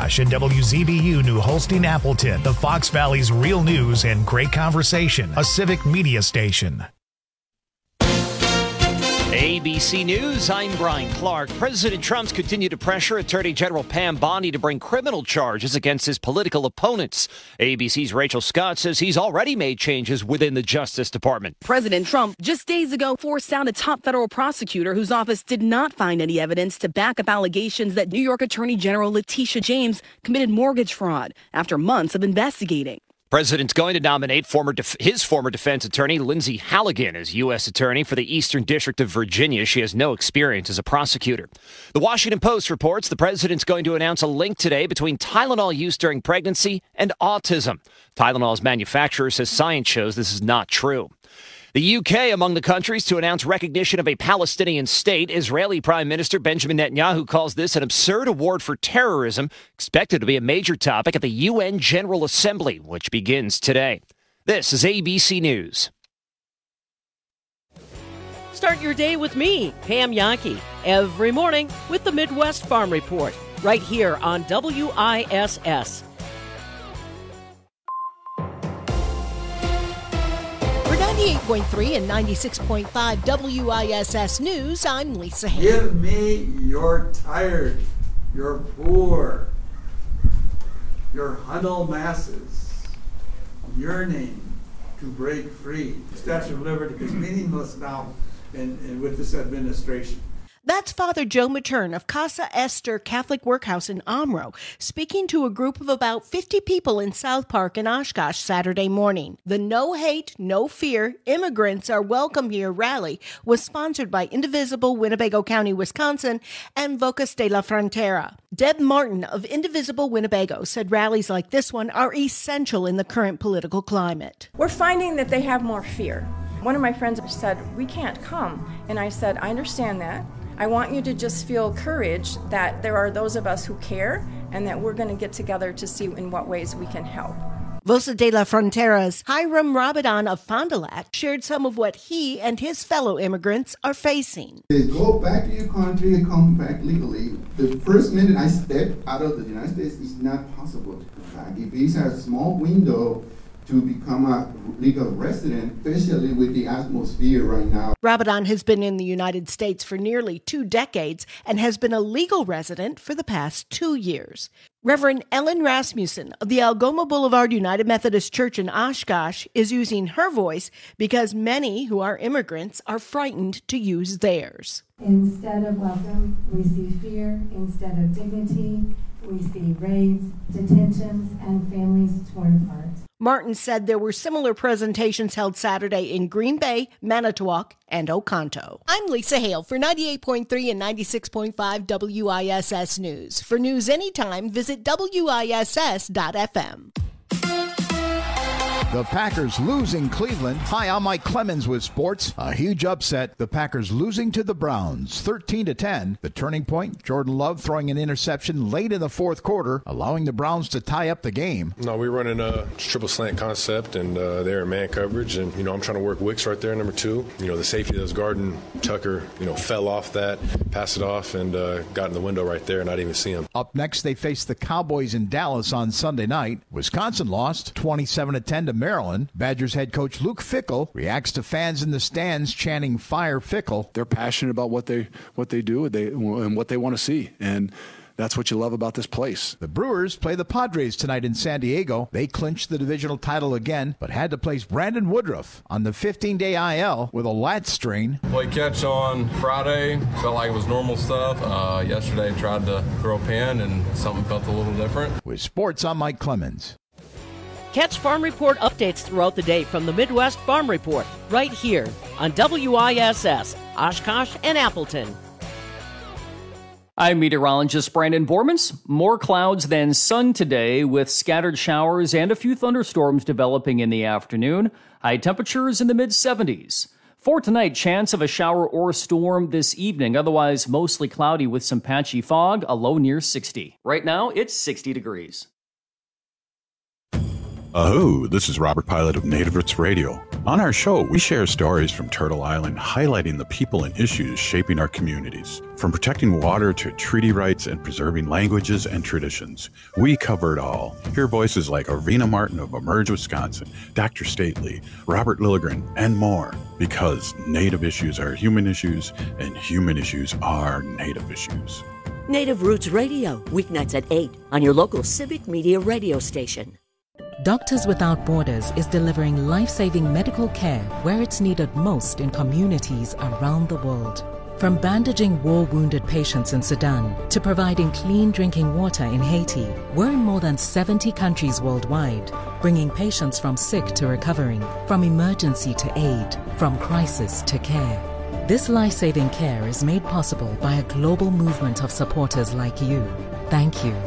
Oshkosh and WZBU New Holstein Appleton, the Fox Valley's real news and great conversation, a civic media station. ABC News, I'm Brian Clark. President Trump's continued to pressure Attorney General Pam Bondi to bring criminal charges against his political opponents. ABC's Rachel Scott says he's already made changes within the Justice Department. President Trump just days ago forced out a top federal prosecutor whose office did not find any evidence to back up allegations that New York Attorney General Letitia James committed mortgage fraud after months of investigating. President's going to nominate his former defense attorney, Lindsay Halligan, as U.S. Attorney for the Eastern District of Virginia. She has no experience as a prosecutor. The Washington Post reports the president's going to announce a link today between Tylenol use during pregnancy and autism. Tylenol's manufacturer says science shows this is not true. The UK among the countries to announce recognition of a Palestinian state. Israeli Prime Minister Benjamin Netanyahu calls this an absurd award for terrorism, expected to be a major topic at the UN General Assembly, which begins today. This is ABC News. Start your day with me, Pam Yankee, every morning with the Midwest Farm Report, right here on WISS. For 98.3 and 96.5 WISS News, I'm Lisa Hayes. Give me your tired, your poor, your huddled masses yearning to break free. The Statue of Liberty is meaningless now and with this administration. That's Father Joe Matern of Casa Esther Catholic Workhouse in Omro, speaking to a group of about 50 people in South Park in Oshkosh Saturday morning. The No Hate, No Fear, Immigrants Are Welcome Here rally was sponsored by Indivisible Winnebago County, Wisconsin, and Vocas de la Frontera. Deb Martin of Indivisible Winnebago said rallies like this one are essential in the current political climate. We're finding that they have more fear. One of my friends said, "We can't come." And I said, "I understand that. I want you to just feel courage that there are those of us who care and that we're going to get together to see in what ways we can help." Vosa de la Frontera's Hiram Ramadan of Fond du Lac shared some of what he and his fellow immigrants are facing. Go back to your country and come back legally. The first minute I step out of the United States, it's not possible to come back. If it's a small window to become a legal resident, especially with the atmosphere right now. Ramadan has been in the United States for nearly 2 decades and has been a legal resident for the past 2 years. Reverend Ellen Rasmussen of the Algoma Boulevard United Methodist Church in Oshkosh is using her voice because many who are immigrants are frightened to use theirs. Instead of welcome, we see fear. Instead of dignity, we see raids, detentions, and families torn apart. Martin said there were similar presentations held Saturday in Green Bay, Manitowoc, and Oconto. I'm Lisa Hale for 98.3 and 96.5 WISS News. For news anytime, visit WISS.FM. The Packers losing Cleveland. Hi, I'm Mike Clemens with sports. A huge upset. The Packers losing to the Browns, 13-10. The turning point, Jordan Love throwing an interception late in the fourth quarter, allowing the Browns to tie up the game. No, we're running a triple slant concept, and they're in man coverage. And, I'm trying to work Wicks right there, number 2. The safety that was guarding Tucker, fell off that, passed it off, and got in the window right there, and I didn't even see him. Up next, they face the Cowboys in Dallas on Sunday night. Wisconsin lost 27-10 to Maryland. Badgers head coach Luke Fickell reacts to fans in the stands chanting "Fire Fickell." They're passionate about what they do and what they want to see, and that's what you love about this place. The Brewers play the Padres tonight in San Diego. They clinched the divisional title again, but had to place Brandon Woodruff on the 15-day IL with a lat strain. Played catch on Friday. Felt like it was normal stuff. Yesterday tried to throw a pin, and something felt a little different. With sports, I'm Mike Clemens. Catch Farm Report updates throughout the day from the Midwest Farm Report, right here on WISS, Oshkosh and Appleton. I'm meteorologist Brandon Bormans. More clouds than sun today, with scattered showers and a few thunderstorms developing in the afternoon. High temperatures in the mid-70s. For tonight, chance of a shower or storm this evening. Otherwise, mostly cloudy with some patchy fog, a low near 60. Right now, it's 60 degrees. Ahoo, this is Robert Pilot of Native Roots Radio. On our show, we share stories from Turtle Island highlighting the people and issues shaping our communities. From protecting water to treaty rights and preserving languages and traditions, we cover it all. Hear voices like Arvina Martin of Emerge, Wisconsin, Dr. Stately, Robert Lilligren, and more. Because Native issues are human issues, and human issues are Native issues. Native Roots Radio, weeknights at 8 on your local Civic Media radio station. Doctors Without Borders is delivering life-saving medical care where it's needed most in communities around the world. From bandaging war-wounded patients in Sudan to providing clean drinking water in Haiti, we're in more than 70 countries worldwide, bringing patients from sick to recovering, from emergency to aid, from crisis to care. This life-saving care is made possible by a global movement of supporters like you. Thank you.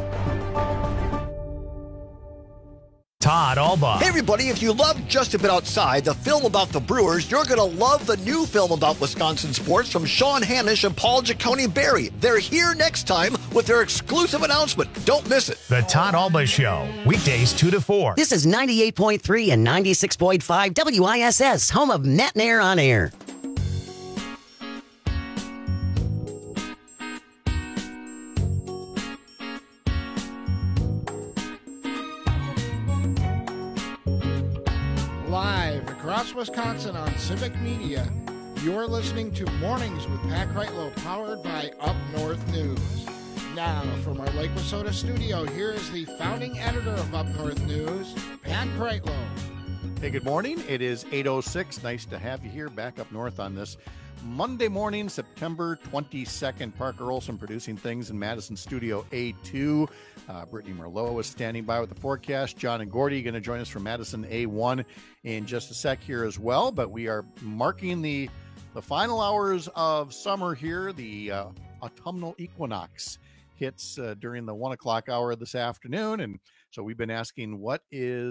Todd Alba. Hey everybody, if you love Just a Bit Outside, the film about the Brewers, you're going to love the new film about Wisconsin sports from Sean Hanisch and Paul Giacone-Barry. They're here next time with their exclusive announcement. Don't miss it. The Todd Alba Show, weekdays 2 to 4. This is 98.3 and 96.5 WISS, home of Matt and Air on Air. Across Wisconsin on Civic Media, you're listening to Mornings with Pat Kreitlow, powered by Up North News. Now, from our Lake Wissota studio, here is the founding editor of Up North News, Pat Kreitlow. Hey, good morning. It is 8:06. Nice to have you here back up north on this Monday morning, September 22nd. Parker Olson producing things in Madison Studio A2. Brittany Merlot is standing by with the forecast. John and Gordy going to join us from Madison A1 in just a sec here as well. But we are marking the final hours of summer here. The autumnal equinox hits during the 1 o'clock hour this afternoon. And so we've been asking what's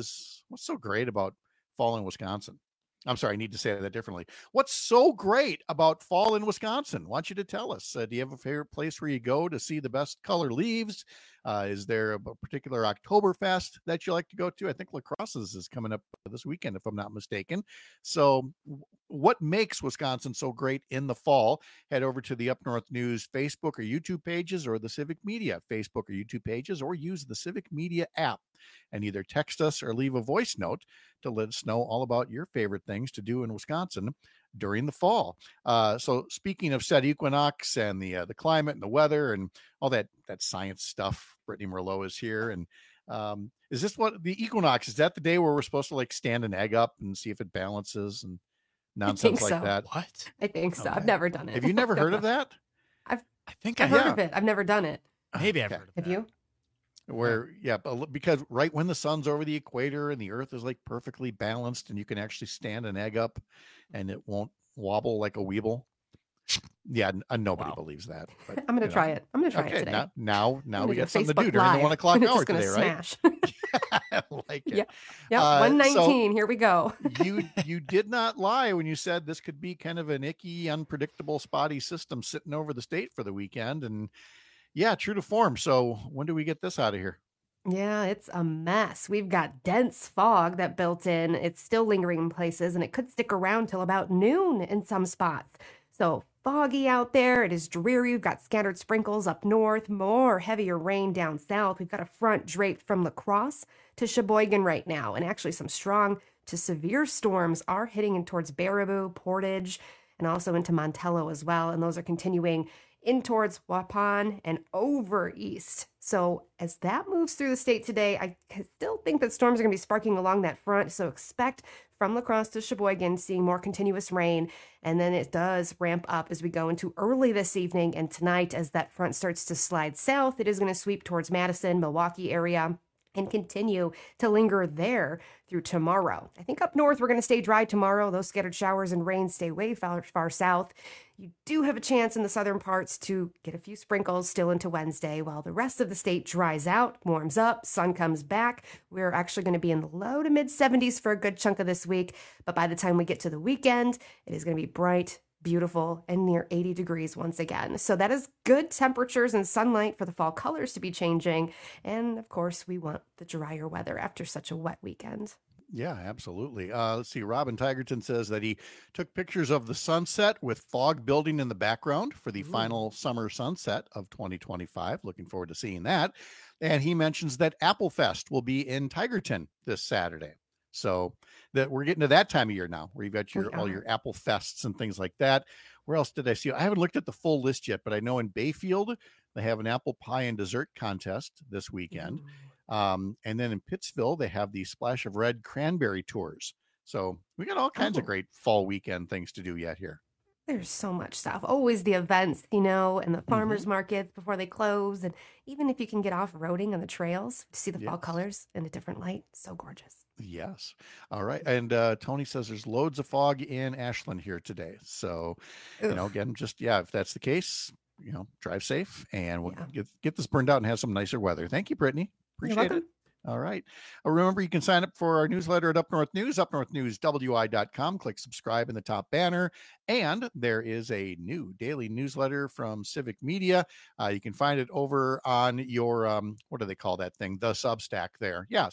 so great about fall in Wisconsin? I'm sorry, I need to say that differently. What's so great about fall in Wisconsin? I want you to tell us. Do you have a favorite place where you go to see the best color leaves? Is there a particular Oktoberfest that you like to go to? I think La Crosse's is coming up this weekend, if I'm not mistaken. So what makes Wisconsin so great in the fall? Head over to the Up North News Facebook or YouTube pages, or the Civic Media Facebook or YouTube pages, or use the Civic Media app and either text us or leave a voice note to let us know all about your favorite things to do in Wisconsin during the fall. So speaking of said equinox and the climate and the weather and all that science stuff, Brittany Merlot is here. And is this what the equinox, is that the day where we're supposed to like stand an egg up and see if it balances and nonsense like that? What? I think so. Okay. I've never done it. Have you never heard of that? I've heard of it. I've never done it. Maybe I've heard of it. Have you? Where, because right when the sun's over the equator and the earth is like perfectly balanced and you can actually stand an egg up and it won't wobble like a weeble. Yeah, nobody believes that. But, I'm going to try it. I'm going to try it today. Now we got something to do during the 1 o'clock hour today, right? I like it. Yeah, 119. Here we go. You did not lie when you said this could be kind of an icky, unpredictable, spotty system sitting over the state for the weekend. And yeah, true to form. So when do we get this out of here? Yeah, it's a mess. We've got dense fog that built in. It's still lingering in places, and it could stick around till about noon in some spots. So foggy out there. It is dreary. We've got scattered sprinkles up north, more heavier rain down south. We've got a front draped from La Crosse to Sheboygan right now, and actually some strong to severe storms are hitting in towards Baraboo, Portage, and also into Montello as well. And those are continuing in towards Waupun and over east. So as that moves through the state today, I still think that storms are going to be sparking along that front. So expect from La Crosse to Sheboygan seeing more continuous rain. And then it does ramp up as we go into early this evening and tonight as that front starts to slide south. It is going to sweep towards Madison, Milwaukee area, and continue to linger there through tomorrow. I think up north, we're going to stay dry tomorrow. Those scattered showers and rain stay way far south. You do have a chance in the southern parts to get a few sprinkles still into Wednesday, while the rest of the state dries out, warms up, sun comes back. We're actually going to be in the low to mid 70s for a good chunk of this week. But by the time we get to the weekend, it is going to be bright, beautiful and near 80 degrees once again. So that is good temperatures and sunlight for the fall colors to be changing. And of course, we want the drier weather after such a wet weekend. Yeah, absolutely. Let's see. Robin Tigerton says that he took pictures of the sunset with fog building in the background for the final summer sunset of 2025. Looking forward to seeing that. And he mentions that Apple Fest will be in Tigerton this Saturday. So that we're getting to that time of year now where you've got all your Apple Fests and things like that. Where else did I see? I haven't looked at the full list yet, but I know in Bayfield, they have an apple pie and dessert contest this weekend. And then in Pittsville, they have the Splash of Red cranberry tours. So we got all kinds of great fall weekend things to do yet here. There's so much stuff. Always the events, and the farmers markets before they close. And even if you can get off-roading on the trails to see the fall colors in a different light, so gorgeous. Yes. All right. And Tony says there's loads of fog in Ashland here today. So, again, if that's the case, drive safe and we'll get this burned out and have some nicer weather. Thank you, Brittany. Appreciate it. All right. Remember, you can sign up for our newsletter at Up North News, upnorthnewswi.com. Click subscribe in the top banner. And there is a new daily newsletter from Civic Media. You can find it over on your, what do they call that thing? The Substack there. Yeah,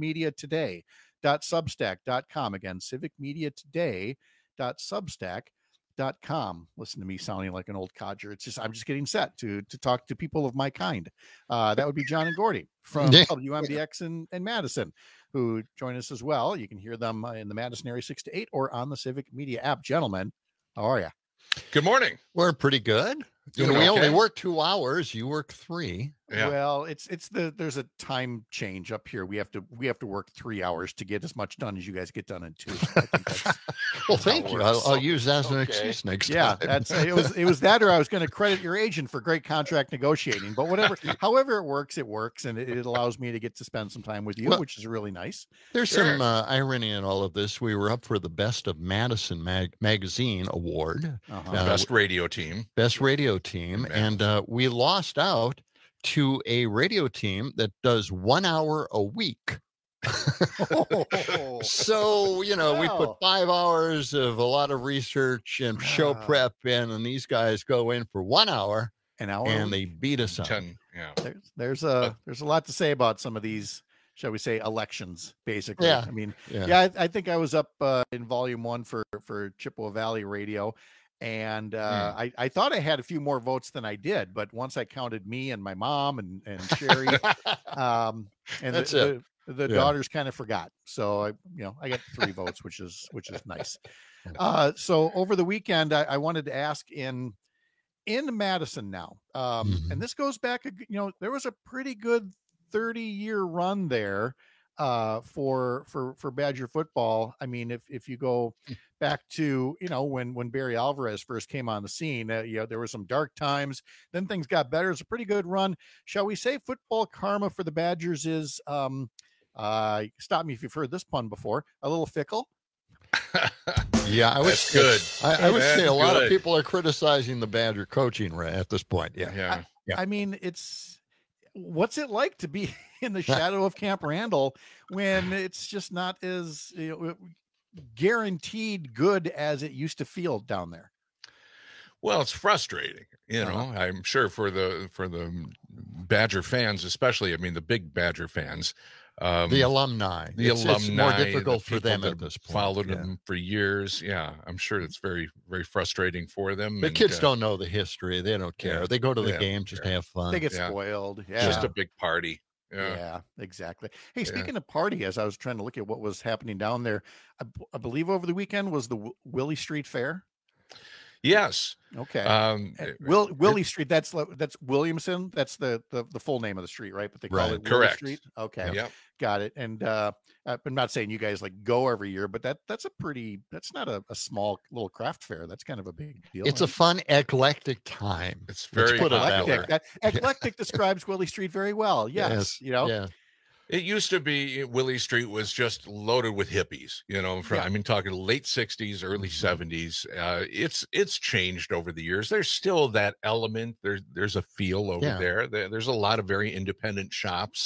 civicmediatoday.substack.com. Again, civicmediatoday.substack.com. Listen to me sounding like an old codger. I'm just getting set to talk to people of my kind. That would be John and Gordy from WMDX and Madison, who join us as well. You can hear them in the Madison area 6 to 8 or on the Civic Media app. Gentlemen, how are you? Good morning. We're pretty good. We only work 2 hours. You work 3. Yeah. Well, there's a time change up here. We have to work 3 hours to get as much done as you guys get done in 2. I think well, thank you. I'll use that as an excuse next time. Yeah, it was that, or I was going to credit your agent for great contract negotiating. But however it works, and it allows me to get to spend some time with you, which is really nice. There's some irony in all of this. We were up for the Best of Madison Magazine Award, best radio team, and we lost out to a radio team that does 1 hour a week. So, we put 5 hours of a lot of research and show prep in, and these guys go in for 1 hour, and they beat us up. 10, yeah. There's a lot to say about some of these, shall we say, elections, basically. Yeah. I mean, I think I was up in volume 1 for Chippewa Valley Radio. And I thought I had a few more votes than I did, but once I counted me and my mom and Sherry, and the daughters kind of forgot. So I got 3 votes, which is nice. So over the weekend, I wanted to ask in Madison now, and this goes back, there was a pretty good 30-year run there for Badger football. I mean, if you go back to, when Barry Alvarez first came on the scene, there were some dark times, then things got better. It's a pretty good run. Shall we say football karma for the Badgers is, stop me if you've heard this pun before, a little fickle? Yeah, I would say a lot of people are criticizing the Badger coaching at this point. Yeah. I mean, what's it like to be in the shadow of Camp Randall when it's just not as guaranteed good as it used to feel down there? Well, it's frustrating, I'm sure for the Badger fans, especially, I mean, the big Badger fans, the alumni, it's more difficult for them at this point. Followed them for years. Yeah. I'm sure it's very, very frustrating for them. The kids don't know the history. They don't care. They go to the game just to have fun. They get spoiled. Yeah. Just a big party. Yeah, exactly. Hey, speaking of party, as I was trying to look at what was happening down there, I believe over the weekend was the Willie Street Fair. Yes. Okay. Willie Street. That's Williamson. That's the full name of the street, right? But they call it Willie Street. Okay. Yep. Got it. And I'm not saying you guys go every year, but that's not a small little craft fair. That's kind of a big deal. It's a fun, eclectic time. It's very eclectic. Eclectic describes Willie Street very well. Yes. Yeah. It used to be Willie Street was just loaded with hippies, I mean, talking late 60s, early 70s. It's changed over the years. There's still that element. There's a feel over there. There's a lot of very independent shops.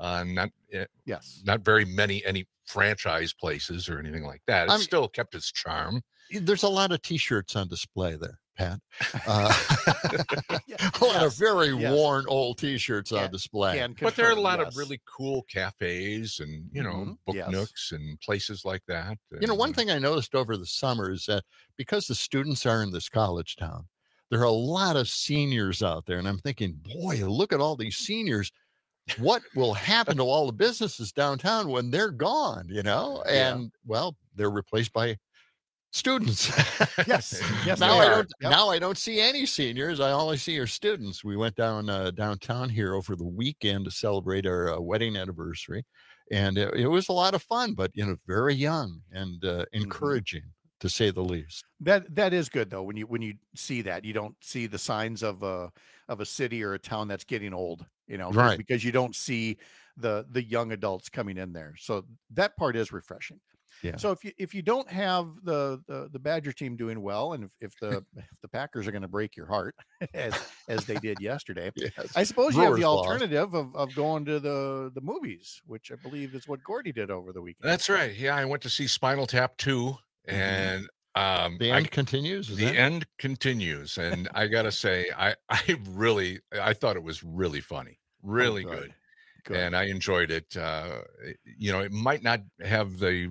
Not very many any franchise places or anything like that. It's still kept its charm. There's a lot of T-shirts on display there, Pat. A lot of very worn old T-shirts on display. But there are a lot of really cool cafes and, book nooks and places like that. One thing I noticed over the summer is that because the students are in this college town, there are a lot of seniors out there. And I'm thinking, boy, look at all these seniors. What will happen to all the businesses downtown when they're gone, And, well, they're replaced by students. Yes. Now I don't see any seniors. I only see our students. We went downtown here over the weekend to celebrate our wedding anniversary, and it was a lot of fun. But very young and encouraging, to say the least. That is good though. When you see that, you don't see the signs of a city or a town that's getting old. Right? Because you don't see the young adults coming in there. So that part is refreshing. Yeah. So if you don't have the Badger team doing well, and if the Packers are going to break your heart as they did yesterday, I suppose you have the alternative of going to the movies, which I believe is what Gordy did over the weekend. That's right. Yeah, I went to see Spinal Tap 2, and the end continues. The end continues, and I gotta say, I thought it was really funny, really good. And I enjoyed it. It might not have the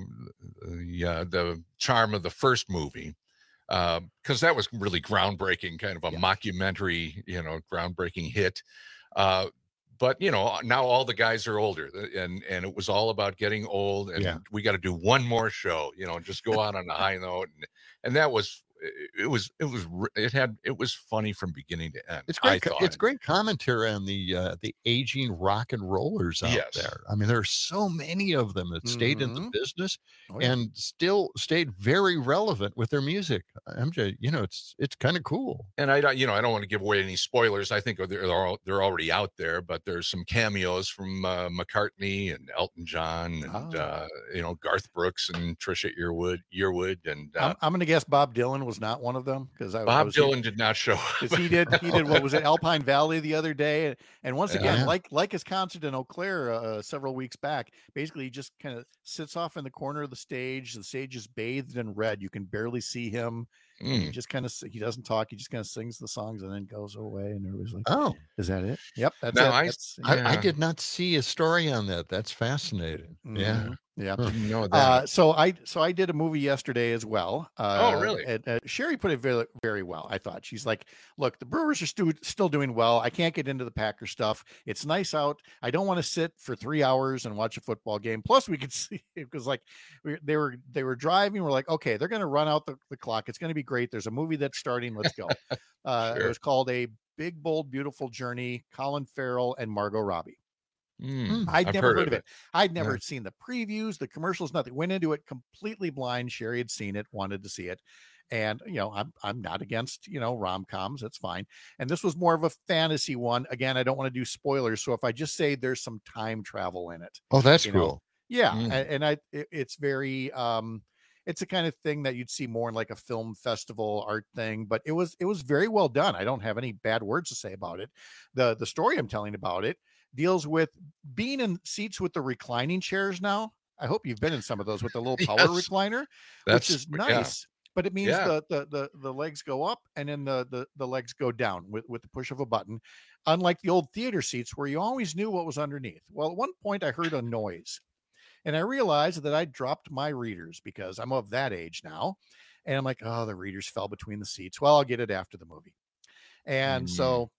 charm of the first movie, because that was really groundbreaking, kind of a mockumentary, groundbreaking hit. But now all the guys are older, and it was all about getting old, and we got to do one more show, just go out on a high note, and that was. It was funny from beginning to end. It's great. It's great commentary on the aging rock and rollers out there. I mean, there are so many of them that stayed in the business and still stayed very relevant with their music. MJ, it's kind of cool. And I don't want to give away any spoilers. I think they're already out there, but there's some cameos from McCartney and Elton John and Garth Brooks and Trisha Yearwood and I'm going to guess Bob Dylan was not one of them, because Bob Dylan did not show up. He did what was it, Alpine Valley the other day, and once again, like his concert in Eau Claire several weeks back, basically he just kind of sits off in the corner of the stage. The stage is bathed in red. You can barely see him. He just he doesn't talk. He just kind of sings the songs and then goes away. And everybody's like, "Oh, is that it?" Yep, that's it. I did not see a story on that. That's fascinating. Yeah. Didn't know that. So I did a movie yesterday as well. Oh, really? And Sherry put it very, very well. I thought. She's like, "Look, the Brewers are still doing well. I can't get into the Packers stuff. It's nice out. I don't want to sit for 3 hours and watch a football game. Plus, we could see it was like they were driving. We're like, okay, they're going to run out the clock. It's going to be great. There's a movie that's starting. Let's go." It was called A Big, Bold, Beautiful Journey. Colin Farrell and Margot Robbie. I'd never heard of it. I'd never seen the previews, the commercials, nothing. Went into it completely blind. Sherry had seen it, wanted to see it. And, I'm not against, rom-coms. That's fine. And this was more of a fantasy one. Again, I don't want to do spoilers. So if I just say there's some time travel in it. Oh, that's cool. Yeah. And it's very, it's the kind of thing that you'd see more in like a film festival art thing, but it was very well done. I don't have any bad words to say about it. The story I'm telling about it deals with being in seats with the reclining chairs now. I hope you've been in some of those with the little power recliner, which is nice. But it means the legs go up and then the legs go down with the push of a button, unlike the old theater seats where you always knew what was underneath. Well, at one point I heard a noise and I realized that I dropped my readers because I'm of that age now. And I'm like, oh, the readers fell between the seats. Well, I'll get it after the movie. And so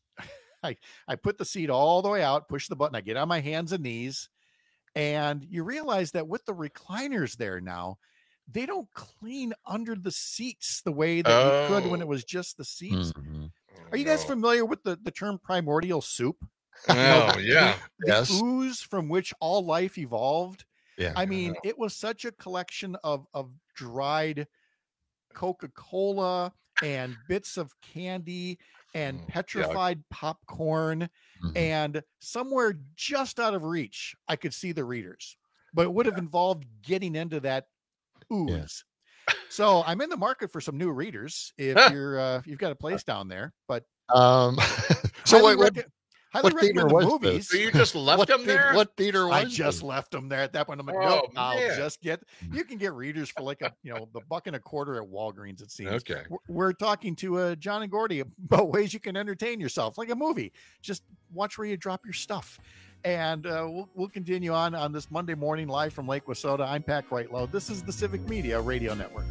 I put the seat all the way out, push the button. I get on my hands and knees, and you realize that with the recliners there now, they don't clean under the seats the way that you could when it was just the seats. Are you guys familiar with the term primordial soup? The ooze from which all life evolved. Yeah. I mean, it was such a collection of dried Coca-Cola and bits of candy and petrified popcorn, and somewhere just out of reach, I could see the readers, but it would have involved getting into that ooze. So I'm in the market for some new readers if you've got a place down there, but so highly highly What theater recommend the was movies. this? So you just left them there? What theater was I just this? left them there at that point. I'm like, Oh, nope, I'll man. just get. You can get readers for like the $1.25 at Walgreens. It seems. Okay. We're talking to John and Gordy about ways you can entertain yourself, like a movie. Just watch where you drop your stuff. And we'll continue on this Monday morning live from Lake Wissota. I'm Pat Whitelow. This is the Civic Media Radio Network.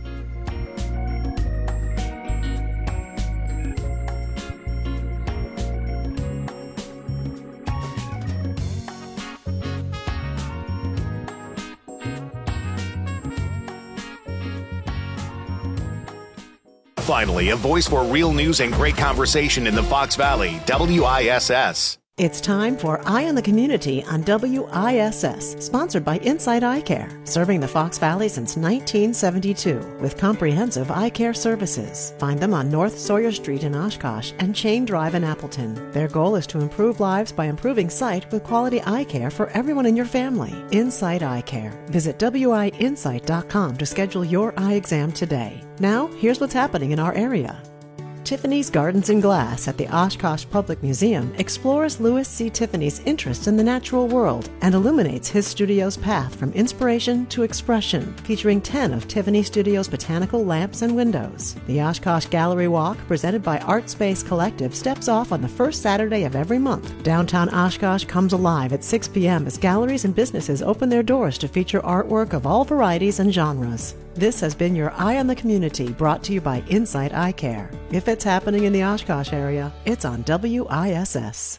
Finally, a voice for real news and great conversation in the Fox Valley, WISS. It's time for Eye on the Community on WISS, sponsored by Insight Eye Care, serving the Fox Valley since 1972 with comprehensive eye care services. Find them on North Sawyer Street in Oshkosh and Chain Drive in Appleton. Their goal is to improve lives by improving sight with quality eye care for everyone in your family. Insight Eye Care. Visit WIInsight.com to schedule your eye exam today. Now, here's what's happening in our area. Tiffany's Gardens and Glass at the Oshkosh Public Museum explores Louis C. Tiffany's interest in the natural world and illuminates his studio's path from inspiration to expression, featuring 10 of Tiffany Studio's botanical lamps and windows. The Oshkosh Gallery Walk, presented by Art Space Collective, steps off on the first Saturday of every month. Downtown Oshkosh comes alive at 6 p.m. as galleries and businesses open their doors to feature artwork of all varieties and genres. This has been your Eye on the Community, brought to you by Insight Eye Care. If it's happening in the Oshkosh area, it's on WISS.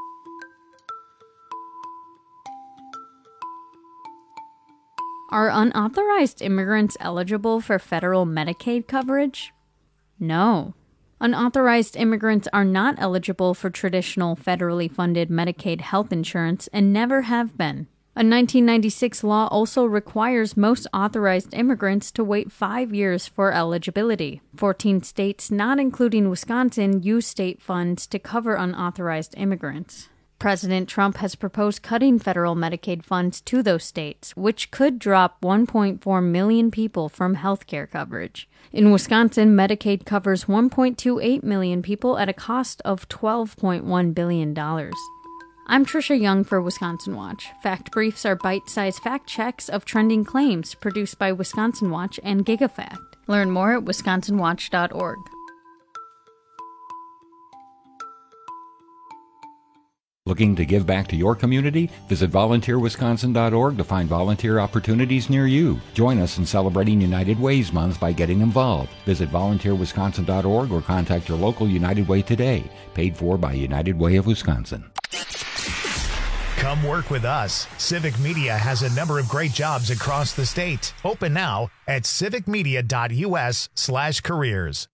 Are unauthorized immigrants eligible for federal Medicaid coverage? No. Unauthorized immigrants are not eligible for traditional federally funded Medicaid health insurance and never have been. A 1996 law also requires most authorized immigrants to wait 5 years for eligibility. 14 states, not including Wisconsin, use state funds to cover unauthorized immigrants. President Trump has proposed cutting federal Medicaid funds to those states, which could drop 1.4 million people from health care coverage. In Wisconsin, Medicaid covers 1.28 million people at a cost of $12.1 billion. I'm Trisha Young for Wisconsin Watch. Fact Briefs are bite-sized fact checks of trending claims produced by Wisconsin Watch and GigaFact. Learn more at wisconsinwatch.org. Looking to give back to your community? Visit volunteerwisconsin.org to find volunteer opportunities near you. Join us in celebrating United Way's Month by getting involved. Visit volunteerwisconsin.org or contact your local United Way today. Paid for by United Way of Wisconsin. Come work with us. Civic Media has a number of great jobs across the state. Open now at civicmedia.us/careers.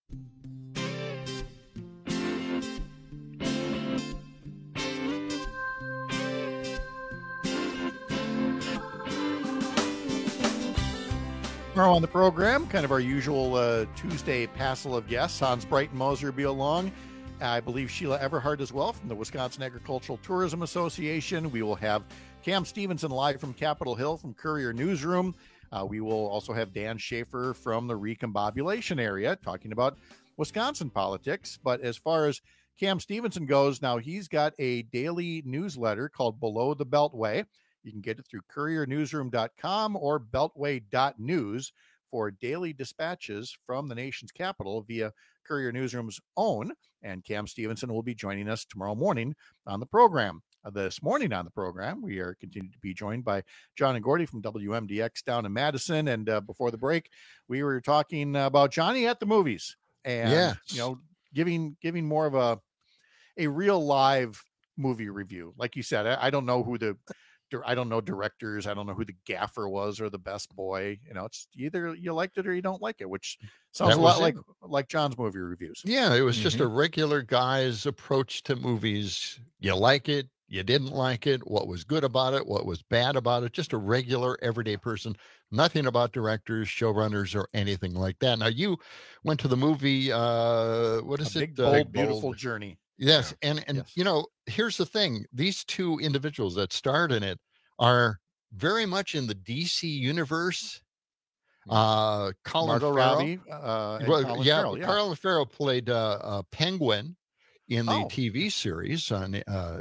Tomorrow on the program, kind of our usual Tuesday passel of guests. Hans Breitenmoser will be along. I believe Sheila Everhart as well from the Wisconsin Agricultural Tourism Association. We will have Cam Stevenson live from Capitol Hill from Courier Newsroom. We will also have Dan Schaefer from the Recombobulation area talking about Wisconsin politics. But as far as Cam Stevenson goes, now he's got a daily newsletter called Below the Beltway. You can get it through couriernewsroom.com or beltway.news for daily dispatches from the nation's capital via Courier Newsroom's own. And Cam Stevenson will be joining us tomorrow morning on the program. This morning on the program, we are continuing to be joined by John and Gordy from WMDX down in Madison. And before the break, we were talking about Johnny at the movies and, giving more of a real live movie review. Like you said, I don't know who I don't know directors. I don't know who the gaffer was or the best boy. It's either you liked it or you don't like it, which sounds a lot like John's movie reviews. Yeah, it was just a regular guy's approach to movies. You like it, you didn't like it, what was good about it, what was bad about it. Just a regular everyday person. Nothing about directors, showrunners, or anything like that. Now, you went to the movie, what is it? Big, Bold, Beautiful Journey. Yes. And here's the thing. These two individuals that starred in it are very much in the DC universe. Colin Margot Farrell. Robbie, Colin Farrell played Penguin in the TV series on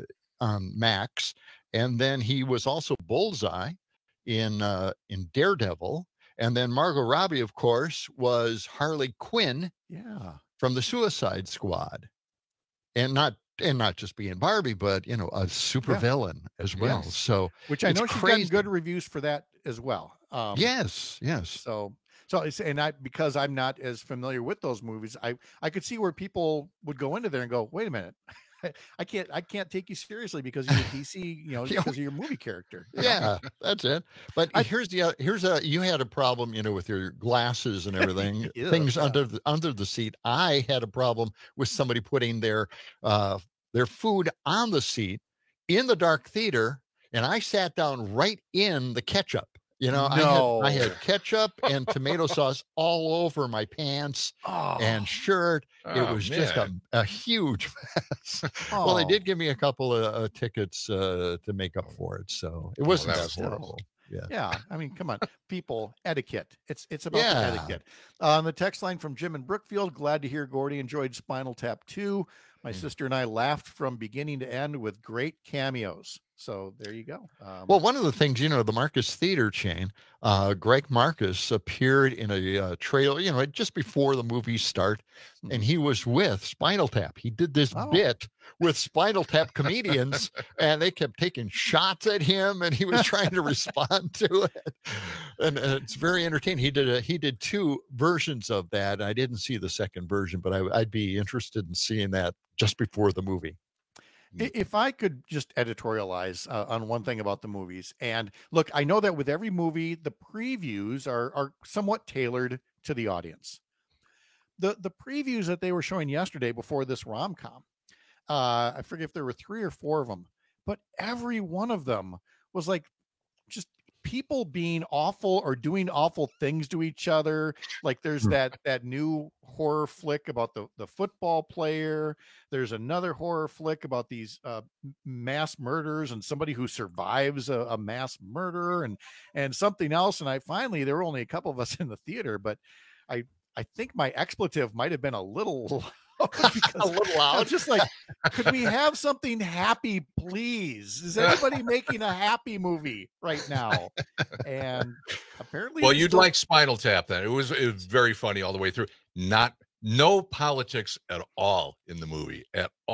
Max, and then he was also Bullseye in Daredevil, and then Margot Robbie, of course, was Harley Quinn, from the Suicide Squad, and not just being Barbie, but a super villain as well. Yes. So, which I know she's gotten good reviews for that as well. Yes. So it's, because I'm not as familiar with those movies, I could see where people would go into there and go, wait a minute, I can't take you seriously because you're a DC, because of your movie character. Yeah, that's it. But you had a problem, with your glasses and everything, things under the seat. I had a problem with somebody putting their food on the seat in the dark theater, and I sat down right in the ketchup. I had ketchup and tomato sauce all over my pants and shirt. It was just a huge mess. Well, they did give me a couple of tickets to make up for it, so it wasn't that horrible. Yeah. I mean, come on, people, etiquette. It's about the etiquette. On the text line from Jim in Brookfield, glad to hear Gordy enjoyed Spinal Tap 2. My sister and I laughed from beginning to end with great cameos. So there you go. Well, one of the things, the Marcus Theater chain, Greg Marcus appeared in a trailer, just before the movie start, and he was with Spinal Tap. He did this bit with Spinal Tap comedians, and they kept taking shots at him, and he was trying to respond to it. And it's very entertaining. He did 2 versions of that. I didn't see the second version, but I'd be interested in seeing that just before the movie. If I could just editorialize on one thing about the movies, and look, I know that with every movie, the previews are somewhat tailored to the audience. The previews that they were showing yesterday before this rom-com, I forget if there were 3 or 4 of them, but every one of them was like just people being awful or doing awful things to each other. Like there's that new horror flick about the football player. There's another horror flick about these mass murders and somebody who survives a mass murder and something else. And there were only a couple of us in the theater, but I think my expletive might have been a little a little loud. Just like, could we have something happy, please? Is anybody making a happy movie right now? And apparently, well, you'd like Spinal Tap then. It was very funny all the way through. No politics at all in the in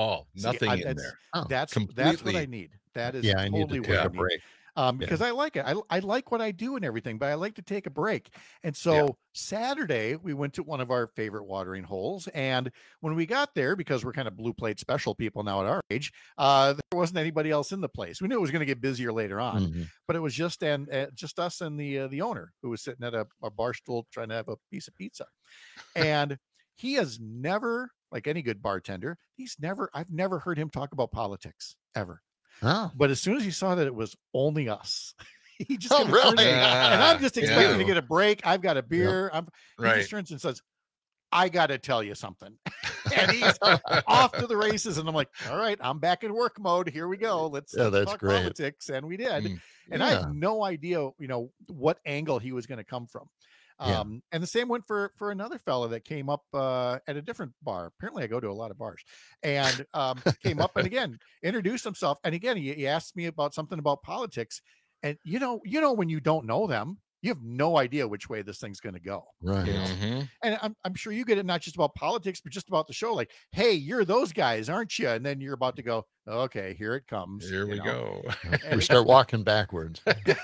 there. That's what I need. That is totally what I need. Because I like it. I like what I do and everything, but I like to take a break. And so Saturday we went to one of our favorite watering holes. And when we got there, because we're kind of blue plate special people now at our age, there wasn't anybody else in the place. We knew it was going to get busier later on, but it was just us and the owner, who was sitting at a bar stool trying to have a piece of pizza. And he has never, like any good bartender, I've never heard him talk about politics ever. Oh. But as soon as he saw that it was only us, he just really? And I'm just expecting to get a break. I've got a beer. He just turns and says, I got to tell you something. And he's off to the races. And I'm like, all right, I'm back in work mode. Here we go. Let's talk politics. And we did. And I had no idea, what angle he was going to come from. And the same went for another fella that came up at a different bar. Apparently I go to a lot of bars, and came up and again introduced himself. And again, he asked me about something about politics. And when you don't know them, you have no idea which way this thing's going to go. Right. And I'm sure you get it, not just about politics, but just about the show. Like, hey, you're those guys, aren't you? And then you're about to go, okay, here it comes. Here we go. We start walking backwards.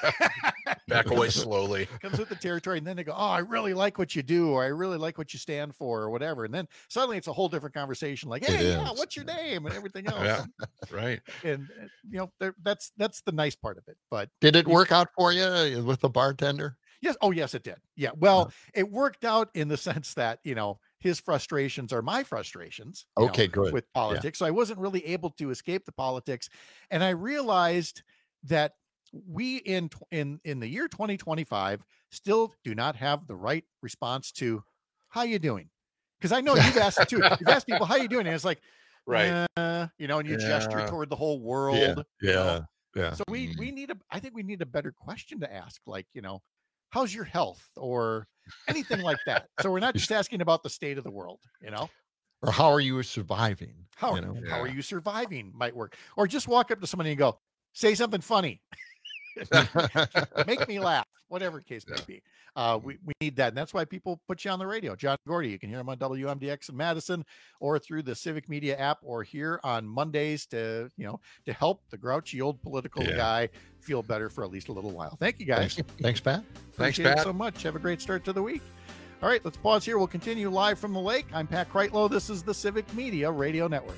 Back away slowly. Comes with the territory, and then they go, oh, I really like what you do, or I really like what you stand for, or whatever. And then suddenly it's a whole different conversation. Like, hey, what's your name, and everything else. Yeah, right. And that's the nice part of it. But did it work out for you with the bartender? Yes. Oh, yes, it did. Yeah. Well, it worked out in the sense that his frustrations are my frustrations. Okay, good. With politics, so I wasn't really able to escape the politics, and I realized that we in the year 2025 still do not have the right response to how you doing, because I know you've asked too. You've asked people how you doing, and it's like, right, and you gesture toward the whole world. Yeah. So I think we need a better question to ask, like, how's your health, or anything like that. So we're not just asking about the state of the world, or how are you surviving? How are you surviving might work. Or just walk up to somebody and go, say something funny. Make me laugh, whatever case may be. We need that. And that's why people put you on the radio. John Gordy, you can hear him on WMDX in Madison or through the Civic Media app or here on Mondays to help the grouchy old political guy feel better for at least a little while. Thank you, guys. Thanks, Pat. Appreciate it so much. Have a great start to the week. All right, let's pause here. We'll continue live from the lake. I'm Pat Kreitlow. This is the Civic Media Radio Network.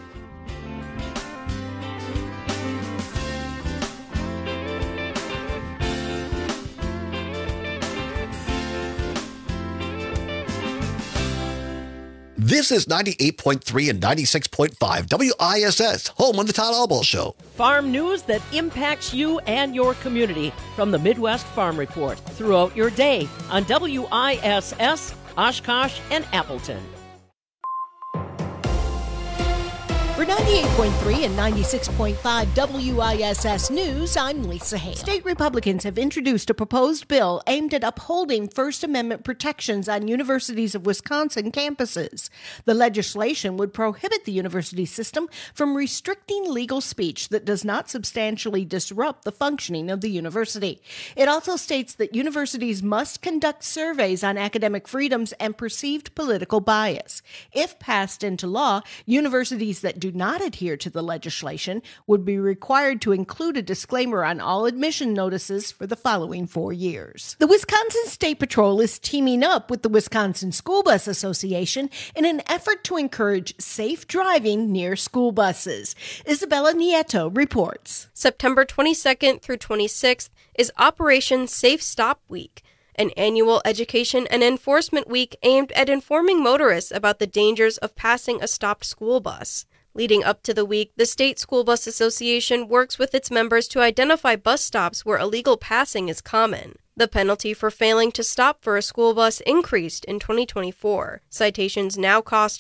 This is 98.3 and 96.5 WISS, home of the Todd Albaugh Show. Farm news that impacts you and your community from the Midwest Farm Report throughout your day on WISS, Oshkosh, and Appleton. For 98.3 and 96.5 WISS News, I'm Lisa Hale. State Republicans have introduced a proposed bill aimed at upholding First Amendment protections on universities of Wisconsin campuses. The legislation would prohibit the university system from restricting legal speech that does not substantially disrupt the functioning of the university. It also states that universities must conduct surveys on academic freedoms and perceived political bias. If passed into law, universities that do not adhere to the legislation would be required to include a disclaimer on all admission notices for the following 4 years. The Wisconsin State Patrol is teaming up with the Wisconsin School Bus Association in an effort to encourage safe driving near school buses. Isabella Nieto reports. September 22nd through 26th is Operation Safe Stop Week, an annual education and enforcement week aimed at informing motorists about the dangers of passing a stopped school bus. Leading up to the week, the State School Bus Association works with its members to identify bus stops where illegal passing is common. The penalty for failing to stop for a school bus increased in 2024. Citations now cost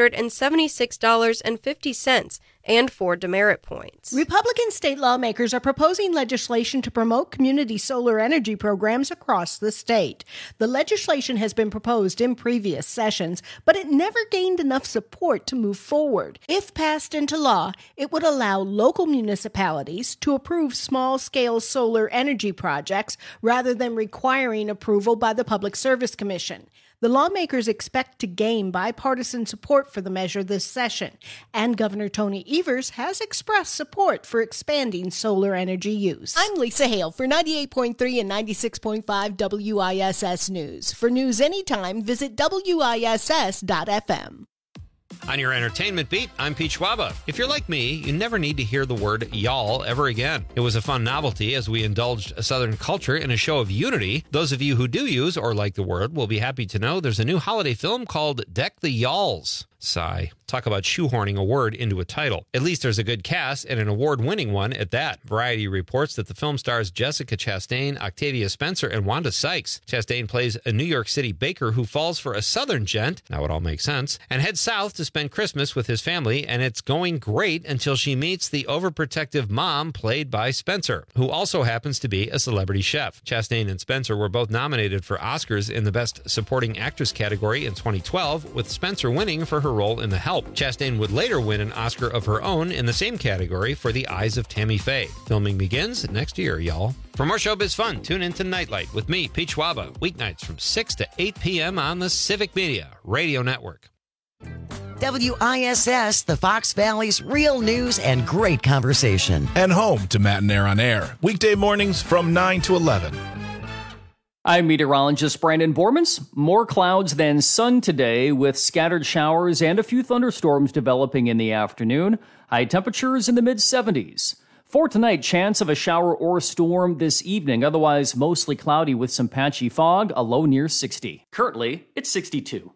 $676.50 and 4 demerit points. Republican state lawmakers are proposing legislation to promote community solar energy programs across the state. The legislation has been proposed in previous sessions, but it never gained enough support to move forward. If passed into law, it would allow local municipalities to approve small-scale solar energy projects rather than requiring approval by the Public Service Commission. The lawmakers expect to gain bipartisan support for the measure this session, and Governor Tony Evers has expressed support for expanding solar energy use. I'm Lisa Hale for 98.3 and 96.5 WISS News. For news anytime, visit WISS.FM. On your entertainment beat, I'm Pete Schwaba. If you're like me, you never need to hear the word y'all ever again. It was a fun novelty as we indulged a Southern culture in a show of unity. Those of you who do use or like the word will be happy to know there's a new holiday film called Deck the Y'alls. Sigh. Talk about shoehorning a word into a title. At least there's a good cast and an award-winning one at that. Variety reports that the film stars Jessica Chastain, Octavia Spencer, and Wanda Sykes. Chastain plays a New York City baker who falls for a Southern gent, now it all makes sense, and heads south to spend Christmas with his family, and it's going great until she meets the overprotective mom played by Spencer, who also happens to be a celebrity chef. Chastain and Spencer were both nominated for Oscars in the Best Supporting Actress category in 2012, with Spencer winning for her role in The Help. Chastain would later win an Oscar of her own in the same category for The Eyes of Tammy Faye. Filming begins next year, y'all. For more showbiz fun, tune in to Nightlight with me, Pete Schwaba, weeknights from 6 to 8 p.m. on the Civic Media Radio Network. WISS, the Fox Valley's real news and great conversation. And home to Matt and Air on Air, weekday mornings from 9 to 11. I'm meteorologist Brandon Bormans. More clouds than sun today with scattered showers and a few thunderstorms developing in the afternoon. High temperatures in the mid-70s. For tonight, chance of a shower or storm this evening. Otherwise, mostly cloudy with some patchy fog, a low near 60. Currently, it's 62.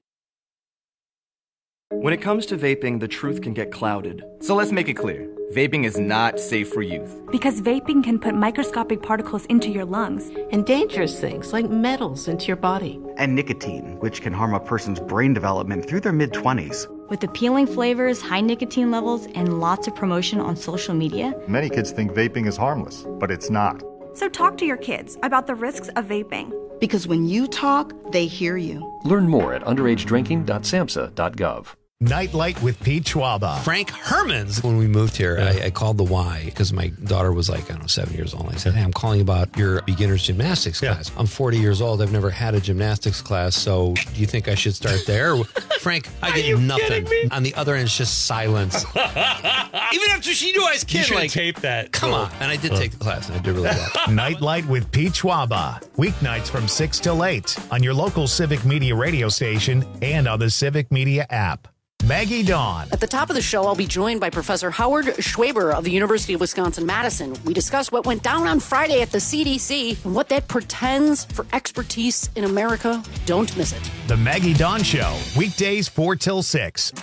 When it comes to vaping, the truth can get clouded. So let's make it clear. Vaping is not safe for youth. Because vaping can put microscopic particles into your lungs. And dangerous things like metals into your body. And nicotine, which can harm a person's brain development through their mid-20s. With appealing flavors, high nicotine levels, and lots of promotion on social media. Many kids think vaping is harmless, but it's not. So talk to your kids about the risks of vaping. Because when you talk, they hear you. Learn more at underagedrinking.samhsa.gov. Nightlight with Pete Schwaba. Frank Hermans. When we moved here, I called the Y because my daughter was like, I don't know, 7 years old. I said, hey, I'm calling about your beginner's gymnastics class. I'm 40 years old. I've never had a gymnastics class. So do you think I should start there? Frank, I get nothing. On the other end, it's just silence. Even after she knew I was kidding. You should tape that. Come on. And I did take the class, and I did really well. Nightlight with Pete Schwaba. Weeknights from 6 till 8 on your local Civic Media radio station and on the Civic Media app. Maggie Dawn. At the top of the show, I'll be joined by Professor Howard Schwaber of the University of Wisconsin-Madison. We discuss what went down on Friday at the CDC and what that portends for expertise in America. Don't miss it. The Maggie Dawn Show, weekdays 4 till 6.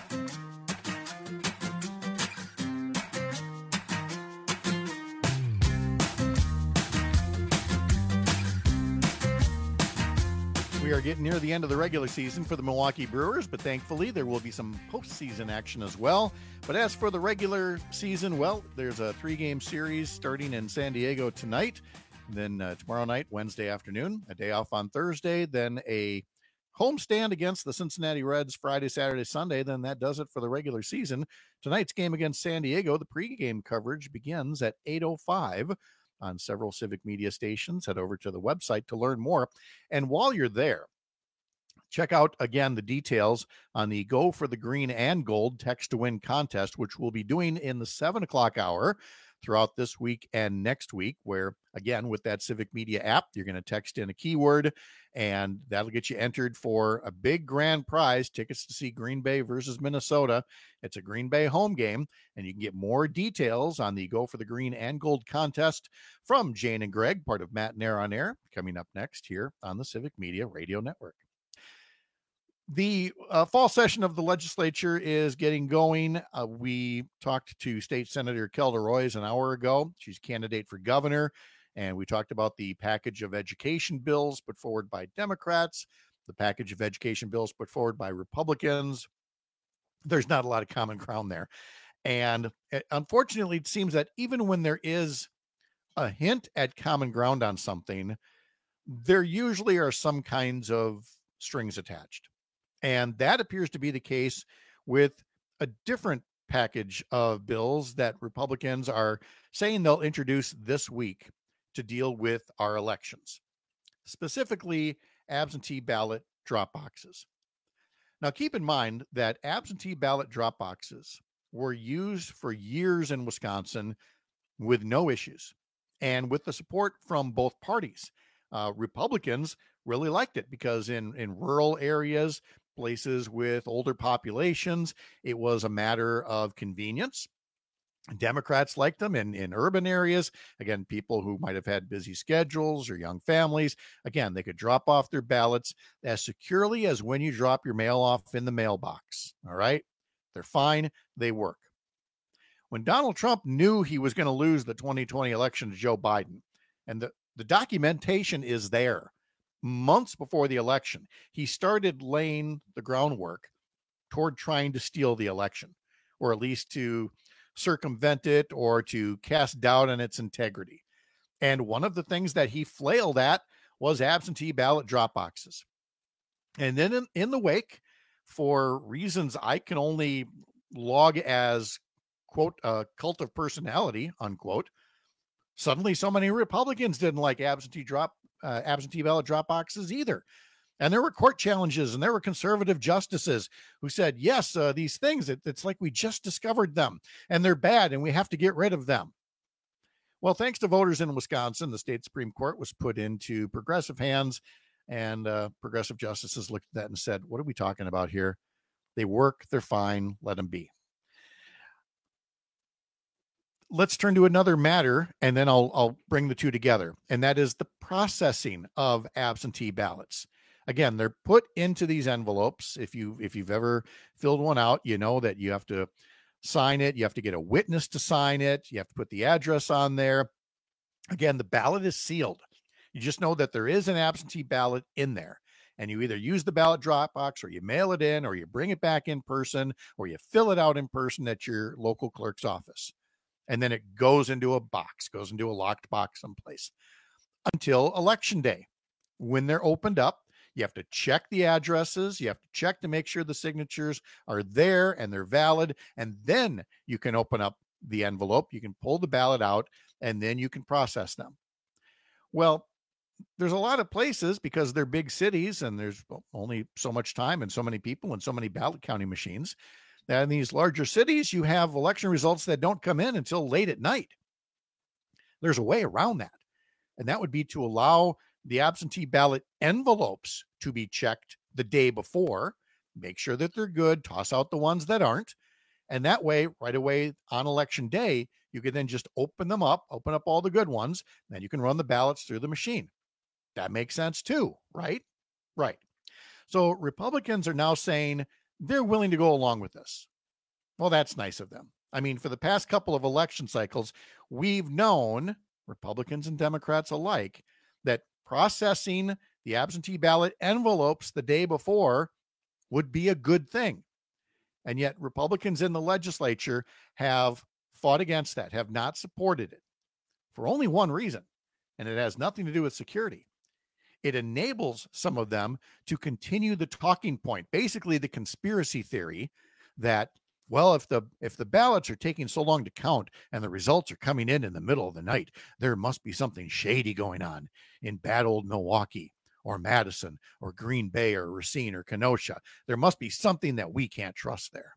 We are getting near the end of the regular season for the Milwaukee Brewers, but thankfully there will be some postseason action as well. But as for the regular season, well, there's a 3-game series starting in San Diego tonight, then tomorrow night, Wednesday afternoon, a day off on Thursday, then a homestand against the Cincinnati Reds Friday, Saturday, Sunday. Then that does it for the regular season. Tonight's game against San Diego, the pregame coverage begins at 8:05. On several Civic Media stations. Head over to the website to learn more. And while you're there, check out, again, the details on the Go for the Green and Gold Text to Win contest, which we'll be doing in the 7 o'clock hour throughout this week and next week, where, again, with that Civic Media app, you're going to text in a keyword, and that'll get you entered for a big grand prize, tickets to see Green Bay versus Minnesota. It's a Green Bay home game, and you can get more details on the Go for the Green and Gold contest from Jane and Greg, part of Matt and Air on Air, coming up next here on the Civic Media Radio Network. The fall session of the legislature is getting going. We talked to State Senator Kelda Roys an hour ago. She's a candidate for governor, and we talked about the package of education bills put forward by Democrats, the package of education bills put forward by Republicans. There's not a lot of common ground there. And unfortunately, it seems that even when there is a hint at common ground on something, there usually are some kinds of strings attached. And that appears to be the case with a different package of bills that Republicans are saying they'll introduce this week to deal with our elections, specifically absentee ballot drop boxes. Now, keep in mind that absentee ballot drop boxes were used for years in Wisconsin with no issues and with the support from both parties. Republicans really liked it because in rural areas, places with older populations, it was a matter of convenience. Democrats liked them in urban areas. Again, people who might have had busy schedules or young families. Again, they could drop off their ballots as securely as when you drop your mail off in the mailbox. All right. They're fine. They work. When Donald Trump knew he was going to lose the 2020 election to Joe Biden, and the documentation is there, months before the election, he started laying the groundwork toward trying to steal the election, or at least to circumvent it or to cast doubt on its integrity. And one of the things that he flailed at was absentee ballot drop boxes. And then in the wake, for reasons I can only log as, quote, a cult of personality, unquote, suddenly so many Republicans didn't like absentee ballot drop boxes either. And there were court challenges, and there were conservative justices who said, yes, these things, it's like we just discovered them and they're bad and we have to get rid of them. Well, thanks to voters in Wisconsin, the state Supreme Court was put into progressive hands, and progressive justices looked at that and said, what are we talking about here? They work, they're fine, let them be. Let's turn to another matter, and then I'll bring the two together, and that is the processing of absentee ballots. Again, they're put into these envelopes. If you've ever filled one out, you know that you have to sign it. You have to get a witness to sign it. You have to put the address on there. Again, the ballot is sealed. You just know that there is an absentee ballot in there, and you either use the ballot drop box, or you mail it in, or you bring it back in person, or you fill it out in person at your local clerk's office. And then it goes into a box, goes into a locked box someplace until Election Day. When they're opened up, You have to check the addresses. You have to check to make sure the signatures are there and they're valid. And then you can open up the envelope. You can pull the ballot out and then you can process them. Well, there's a lot of places, because they're big cities and there's only so much time and so many people and so many ballot counting machines, that in these larger cities, you have election results that don't come in until late at night. There's a way around that. And that would be to allow the absentee ballot envelopes to be checked the day before, make sure that they're good, toss out the ones that aren't. And that way, right away on election day, you can then just open up all the good ones. Then you can run the ballots through the machine. That makes sense too, right? Right. So Republicans are now saying they're willing to go along with this. Well, that's nice of them. I mean, for the past couple of election cycles, we've known, Republicans and Democrats alike, that processing the absentee ballot envelopes the day before would be a good thing. And yet Republicans in the legislature have fought against that, have not supported it for only one reason, and it has nothing to do with security. It enables some of them to continue the talking point, basically the conspiracy theory that, well, if the ballots are taking so long to count and the results are coming in the middle of the night, there must be something shady going on in bad old Milwaukee or Madison or Green Bay or Racine or Kenosha. There must be something that we can't trust there.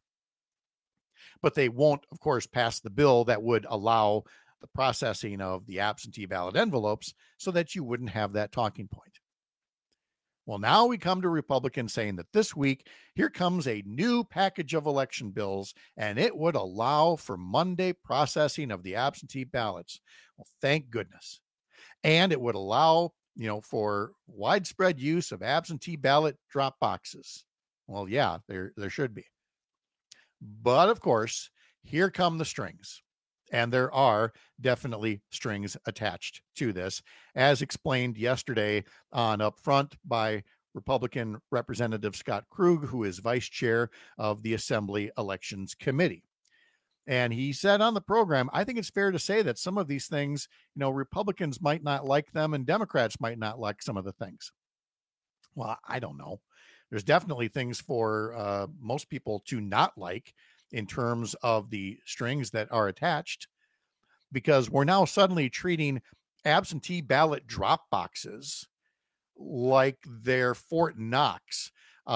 But they won't, of course, pass the bill that would allow the processing of the absentee ballot envelopes so that you wouldn't have that talking point. Well, now we come to Republicans saying that this week, here comes a new package of election bills, and it would allow for Monday processing of the absentee ballots. Well, thank goodness. And it would allow, for widespread use of absentee ballot drop boxes. Well, yeah, there should be. But of course, here come the strings. And there are definitely strings attached to this, as explained yesterday on Upfront by Republican Representative Scott Krug, who is vice chair of the Assembly Elections Committee. And he said on the program, I think it's fair to say that some of these things, Republicans might not like them and Democrats might not like some of the things. Well, I don't know. There's definitely things for most people to not like in terms of the strings that are attached, because we're now suddenly treating absentee ballot drop boxes like they're Fort Knox,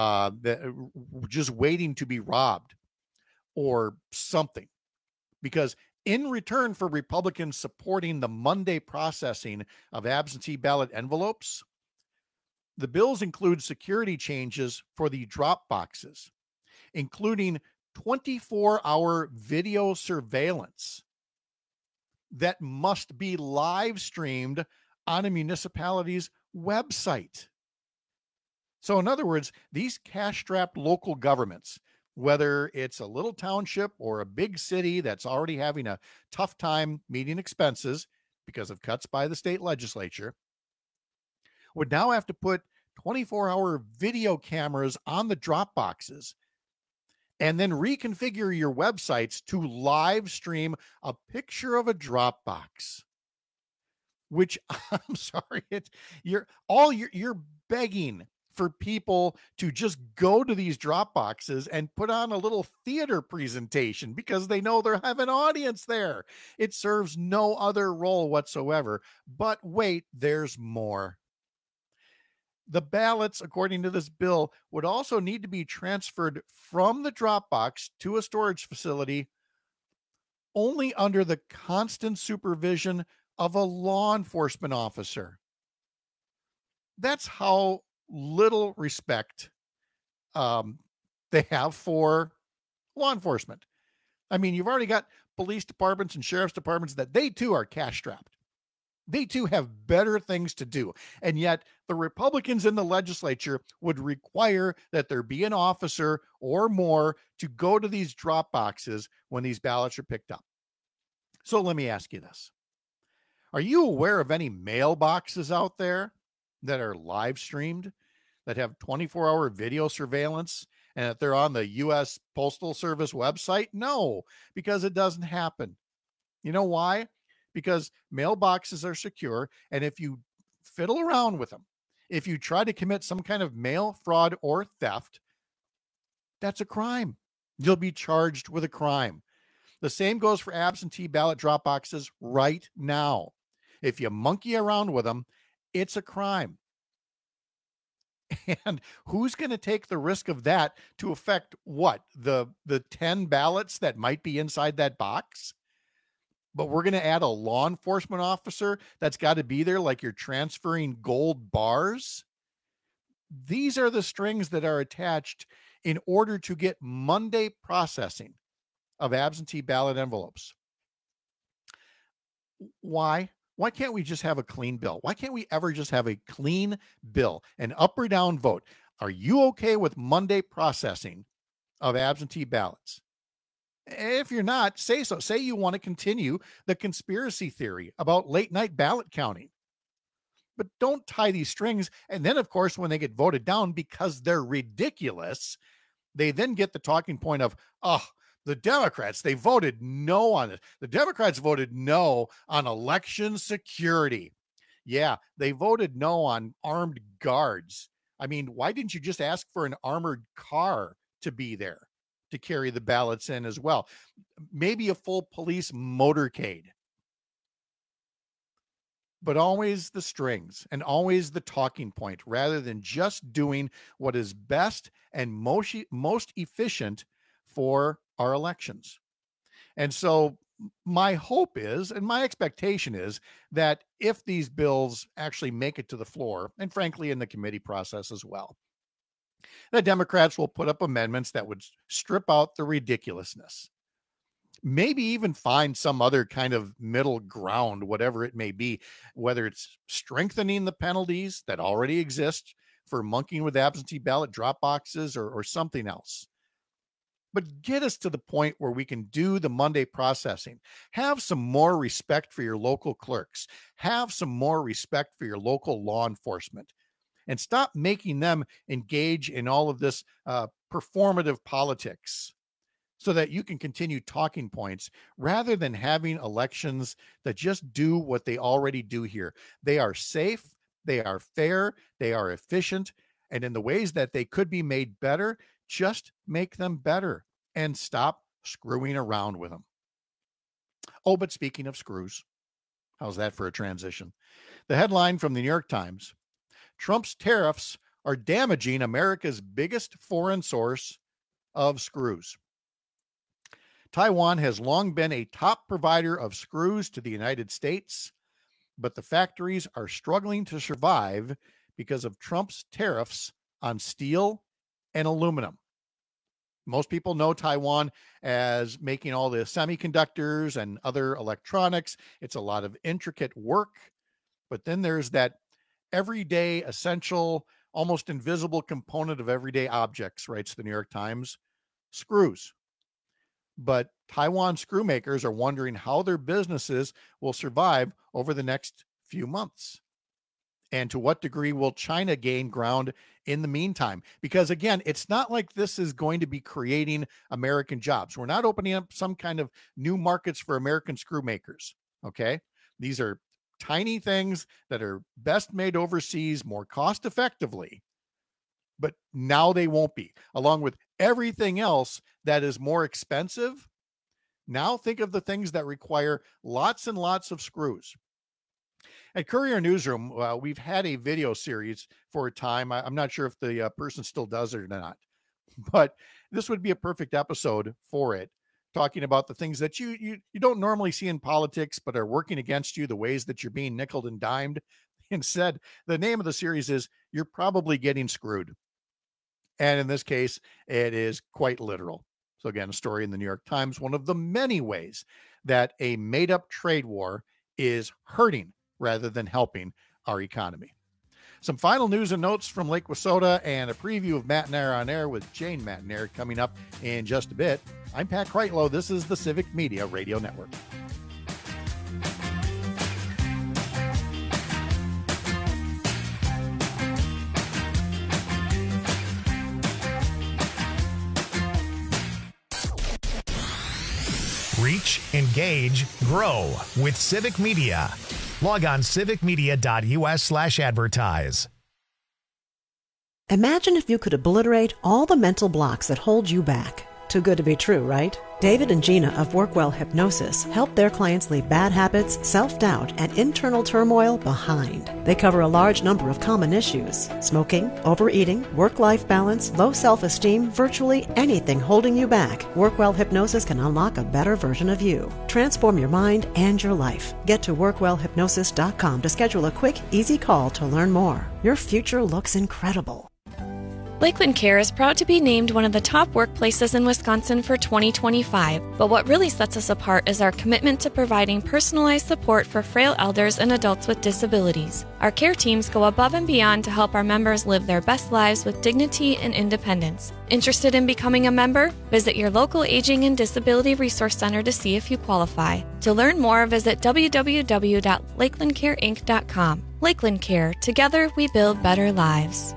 just waiting to be robbed or something. Because in return for Republicans supporting the Monday processing of absentee ballot envelopes, the bills include security changes for the drop boxes, including 24-hour video surveillance that must be live streamed on a municipality's website. So in other words, these cash-strapped local governments, whether it's a little township or a big city that's already having a tough time meeting expenses because of cuts by the state legislature, would now have to put 24-hour video cameras on the drop boxes and then reconfigure your websites to live stream a picture of a drop box, which I'm sorry, you're begging for people to just go to these drop boxes and put on a little theater presentation because they know they have an audience there. It serves no other role whatsoever. But wait, there's more. The ballots, according to this bill, would also need to be transferred from the Dropbox to a storage facility only under the constant supervision of a law enforcement officer. That's how little respect they have for law enforcement. I mean, you've already got police departments and sheriff's departments that they too are cash strapped. They too have better things to do. And yet the Republicans in the legislature would require that there be an officer or more to go to these drop boxes when these ballots are picked up. So let me ask you this. Are you aware of any mailboxes out there that are live streamed, that have 24-hour video surveillance, and that they're on the U.S. Postal Service website? No, because it doesn't happen. You know why? Because mailboxes are secure, and if you fiddle around with them If you try to commit some kind of mail fraud or theft, that's a crime. You'll be charged with a crime. The same goes for absentee ballot drop boxes right now. If you monkey around with them, it's a crime. And who's going to take the risk of that to affect what? The 10 ballots that might be inside that box? But we're going to add a law enforcement officer that's got to be there like you're transferring gold bars. These are the strings that are attached in order to get Monday processing of absentee ballot envelopes. Why? Why can't we just have a clean bill? Why can't we ever just have a clean bill, an up or down vote? Are you okay with Monday processing of absentee ballots? If you're not, say so. Say you want to continue the conspiracy theory about late night ballot counting. But don't tie these strings. And then, of course, when they get voted down because they're ridiculous, they then get the talking point of, oh, the Democrats, they voted no on it. The Democrats voted no on election security. Yeah, they voted no on armed guards. I mean, why didn't you just ask for an armored car to be there to carry the ballots in as well? Maybe a full police motorcade. But always the strings and always the talking point rather than just doing what is best and most efficient for our elections. And so my hope is, and my expectation is, that if these bills actually make it to the floor, and frankly in the committee process as well, the Democrats will put up amendments that would strip out the ridiculousness. Maybe even find some other kind of middle ground, whatever it may be, whether it's strengthening the penalties that already exist for monkeying with absentee ballot drop boxes or something else. But get us to the point where we can do the Monday processing. Have some more respect for your local clerks. Have some more respect for your local law enforcement. And stop making them engage in all of this performative politics so that you can continue talking points rather than having elections that just do what they already do here. They are safe, they are fair, they are efficient, and in the ways that they could be made better, just make them better and stop screwing around with them. Oh, but speaking of screws, how's that for a transition? The headline from the New York Times: Trump's tariffs are damaging America's biggest foreign source of screws. Taiwan has long been a top provider of screws to the United States, but the factories are struggling to survive because of Trump's tariffs on steel and aluminum. Most people know Taiwan as making all the semiconductors and other electronics. It's a lot of intricate work, but then there's that everyday, essential, almost invisible component of everyday objects, writes the New York Times: screws. But Taiwan screw makers are wondering how their businesses will survive over the next few months. And to what degree will China gain ground in the meantime? Because again, it's not like this is going to be creating American jobs. We're not opening up some kind of new markets for American screw makers. Okay. These are tiny things that are best made overseas more cost effectively, but now they won't be, along with everything else that is more expensive. Now think of the things that require lots and lots of screws. At Courier Newsroom, we've had a video series for a time. I'm not sure if the person still does it or not, but this would be a perfect episode for it, talking about the things that you don't normally see in politics, but are working against you, the ways that you're being nickeled and dimed. Instead, the name of the series is You're Probably Getting Screwed. And in this case, it is quite literal. So again, a story in the New York Times, one of the many ways that a made-up trade war is hurting rather than helping our economy. Some final news and notes from Lake Wissota and a preview of Matt and Air on Air with Jane Matt and Air coming up in just a bit. I'm Pat Kreitlow. This is the Civic Media Radio Network. Reach, engage, grow with Civic Media. Log on civicmedia.us/advertise. Imagine if you could obliterate all the mental blocks that hold you back. Too good to be true, right? David and Gina of Workwell Hypnosis help their clients leave bad habits, self-doubt, and internal turmoil behind. They cover a large number of common issues: smoking, overeating, work-life balance, low self-esteem, virtually anything holding you back. Workwell Hypnosis can unlock a better version of you. Transform your mind and your life. Get to workwellhypnosis.com to schedule a quick, easy call to learn more. Your future looks incredible. Lakeland Care is proud to be named one of the top workplaces in Wisconsin for 2025, but what really sets us apart is our commitment to providing personalized support for frail elders and adults with disabilities. Our care teams go above and beyond to help our members live their best lives with dignity and independence. Interested in becoming a member? Visit your local Aging and Disability Resource Center to see if you qualify. To learn more, visit www.lakelandcareinc.com. Lakeland Care. Together, we build better lives.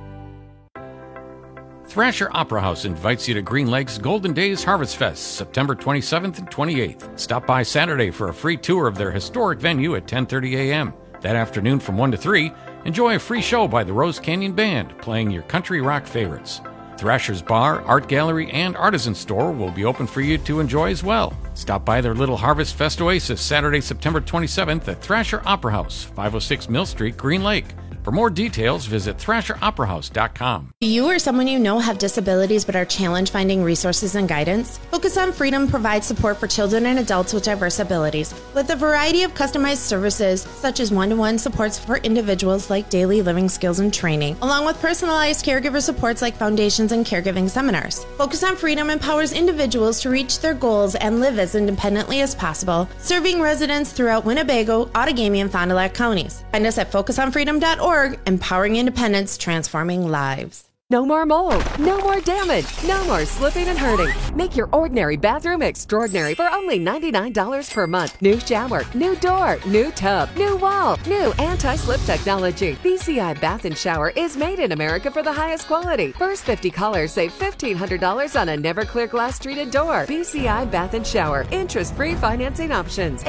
Thrasher Opera House invites you to Green Lake's Golden Days Harvest Fest, September 27th and 28th. Stop by Saturday for a free tour of their historic venue at 10:30 a.m. That afternoon from 1 to 3, enjoy a free show by the Rose Canyon Band, playing your country rock favorites. Thrasher's Bar, Art Gallery, and Artisan Store will be open for you to enjoy as well. Stop by their Little Harvest Fest Oasis, Saturday, September 27th at Thrasher Opera House, 506 Mill Street, Green Lake. For more details, visit thrasheroperahouse.com. Do you or someone you know have disabilities but are challenged finding resources and guidance? Focus on Freedom provides support for children and adults with diverse abilities, with a variety of customized services such as one-to-one supports for individuals like daily living skills and training, along with personalized caregiver supports like foundations and caregiving seminars. Focus on Freedom empowers individuals to reach their goals and live as independently as possible, serving residents throughout Winnebago, Outagamie, and Fond du Lac counties. Find us at focusonfreedom.org. Empowering independence, transforming lives. No more mold, no more damage, no more slipping and hurting. Make your ordinary bathroom extraordinary for only $99 per month. New shower, new door, new tub, new wall, new anti-slip technology. BCI Bath and Shower is made in America for the highest quality. First 50 callers save $1,500 on a never clear glass treated door. BCI Bath and Shower. Interest-free financing options.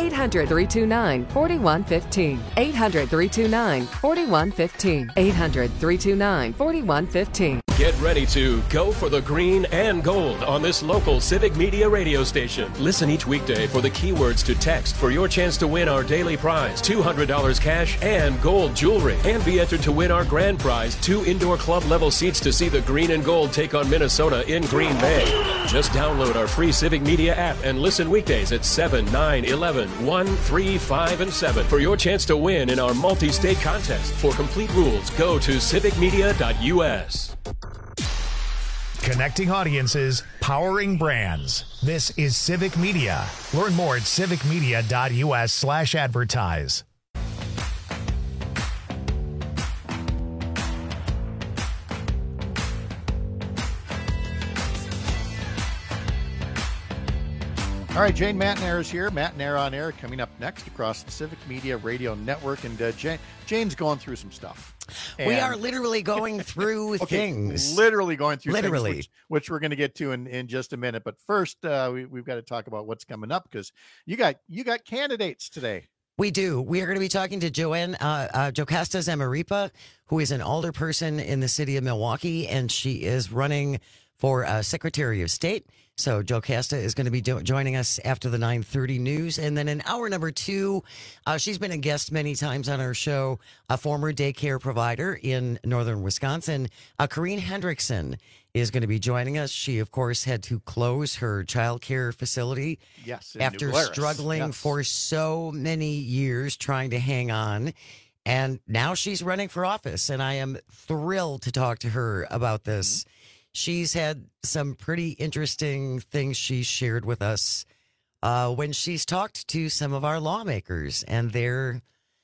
800-329-4115. 800-329-4115. 800-329-4115. Get ready to go for the green and gold on this local Civic Media radio station. Listen each weekday for the keywords to text for your chance to win our daily prize, $200 cash and gold jewelry. And be entered to win our grand prize, 2 indoor club level seats to see the green and gold take on Minnesota in Green Bay. Just download our free Civic Media app and listen weekdays at 7, 9, 11, 1, 3, 5, and 7 for your chance to win in our multi-state contest. For complete rules, go to civicmedia.us. Connecting audiences, powering brands. This is Civic Media. Learn more at civicmedia.us/advertise. All right, Jane Matenaer is here. Matenaer on Air coming up next across the Civic Media Radio Network. And Jane's going through some stuff. We are literally going through things. Literally going through literally things, which we're going to get to in just a minute. But first, we've got to talk about what's coming up because you got candidates today. We do. We are going to be talking to Jocasta Zamarripa, who is an alderperson in the city of Milwaukee, and she is running for Secretary of State. So Jocasta is going to be joining us after the 9:30 news. And then in hour number 2, she's been a guest many times on our show, a former daycare provider in northern Wisconsin. Corrine Hendrickson is going to be joining us. She, of course, had to close her child care facility after struggling for so many years trying to hang on. And now she's running for office. And I am thrilled to talk to her about this. She's had some pretty interesting things she shared with us when she's talked to some of our lawmakers and their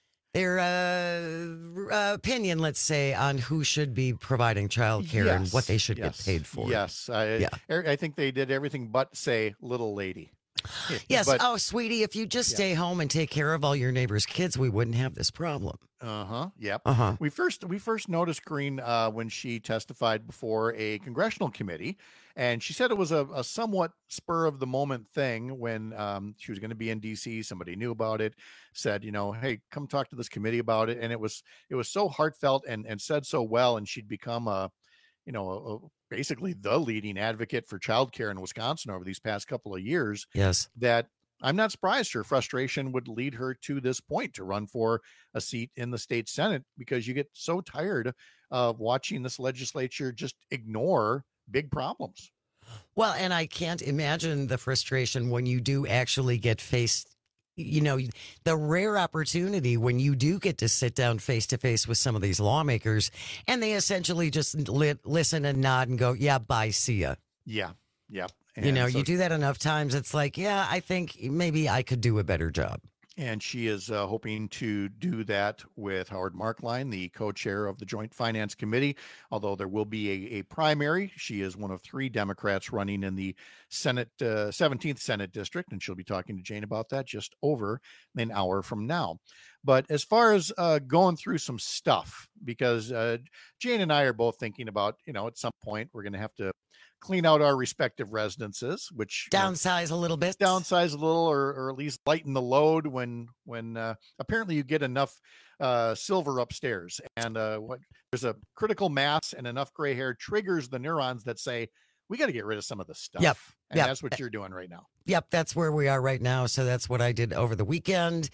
opinion, let's say, on who should be providing child care and what they should get paid for. Yes. I think they did everything but say little lady. Yes. But, oh, sweetie, if you just stay home and take care of all your neighbors' kids, we wouldn't have this problem. Yep. Uh-huh. We first noticed Corrine when she testified before a congressional committee, and she said it was a somewhat spur of the moment thing when she was going to be in D.C. Somebody knew about it, said, hey, come talk to this committee about it, and it was so heartfelt and said so well, and she'd become a basically the leading advocate for childcare in Wisconsin over these past couple of years. Yes. That I'm not surprised her frustration would lead her to this point to run for a seat in the state Senate, because you get so tired of watching this legislature just ignore big problems. Well, and I can't imagine the frustration when you do actually get faced, the rare opportunity when you do get to sit down face to face with some of these lawmakers and they essentially just listen and nod and go, yeah, bye, see ya. Yeah. Yeah. You do that enough times, it's like, yeah, I think maybe I could do a better job. And she is hoping to do that with Howard Markline, the co-chair of the Joint Finance Committee. Although there will be a primary, she is one of 3 Democrats running in the Senate 17th Senate District, and she'll be talking to Jane about that just over an hour from now. But as far as going through some stuff, because Jane and I are both thinking about, at some point we're going to have to clean out our respective residences, which downsize a little bit, or at least lighten the load when apparently you get enough silver upstairs, and there's a critical mass and enough gray hair triggers the neurons that say we got to get rid of some of the stuff. Yep. And that's what you're doing right now. Yep, that's where we are right now. So that's what I did over the weekend.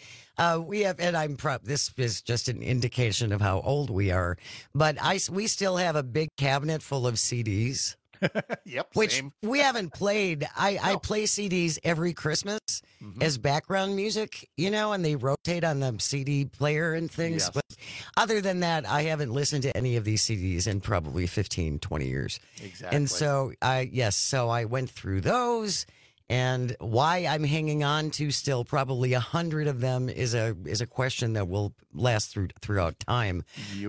This is just an indication of how old we are, but we still have a big cabinet full of CDs. Yep. Which same. we haven't played. I play CDs every Christmas as background music, and they rotate on the CD player and things. Yes. But other than that, I haven't listened to any of these CDs in probably 15, 20 years. Exactly. And so I went through those, and why I'm hanging on to still probably 100 of them is a question that will last throughout time.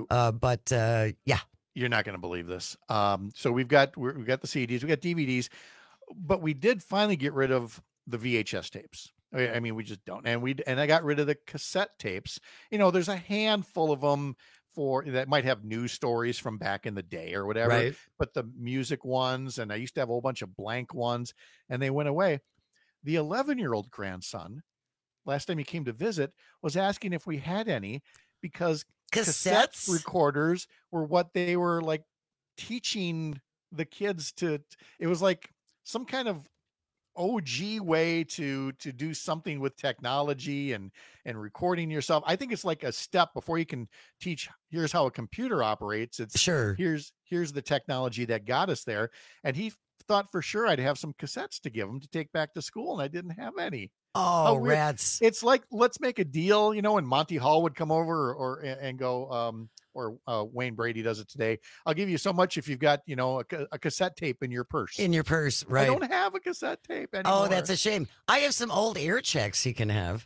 Yeah. You're not going to believe this. So we've got the CDs, we got DVDs, but we did finally get rid of the VHS tapes. I mean, we just don't. And I got rid of the cassette tapes. There's a handful of them that might have news stories from back in the day or whatever, right. But the music ones, and I used to have a whole bunch of blank ones, and they went away. The 11-year-old grandson, last time he came to visit, was asking if we had any, because cassette recorders were what they were like teaching the kids to. It was like some kind of OG way to do something with technology and recording yourself. I think it's like a step before you can teach, here's how a computer operates. It's sure. Here's the technology that got us there. And he thought for sure I'd have some cassettes to give him to take back to school, and I didn't have any. Oh, rats. It's like, let's make a deal, and Monty Hall would come over and go, or Wayne Brady does it today. I'll give you so much if you've got, a cassette tape in your purse. Right. I don't have a cassette tape anymore. Oh, that's a shame. I have some old air checks he can have.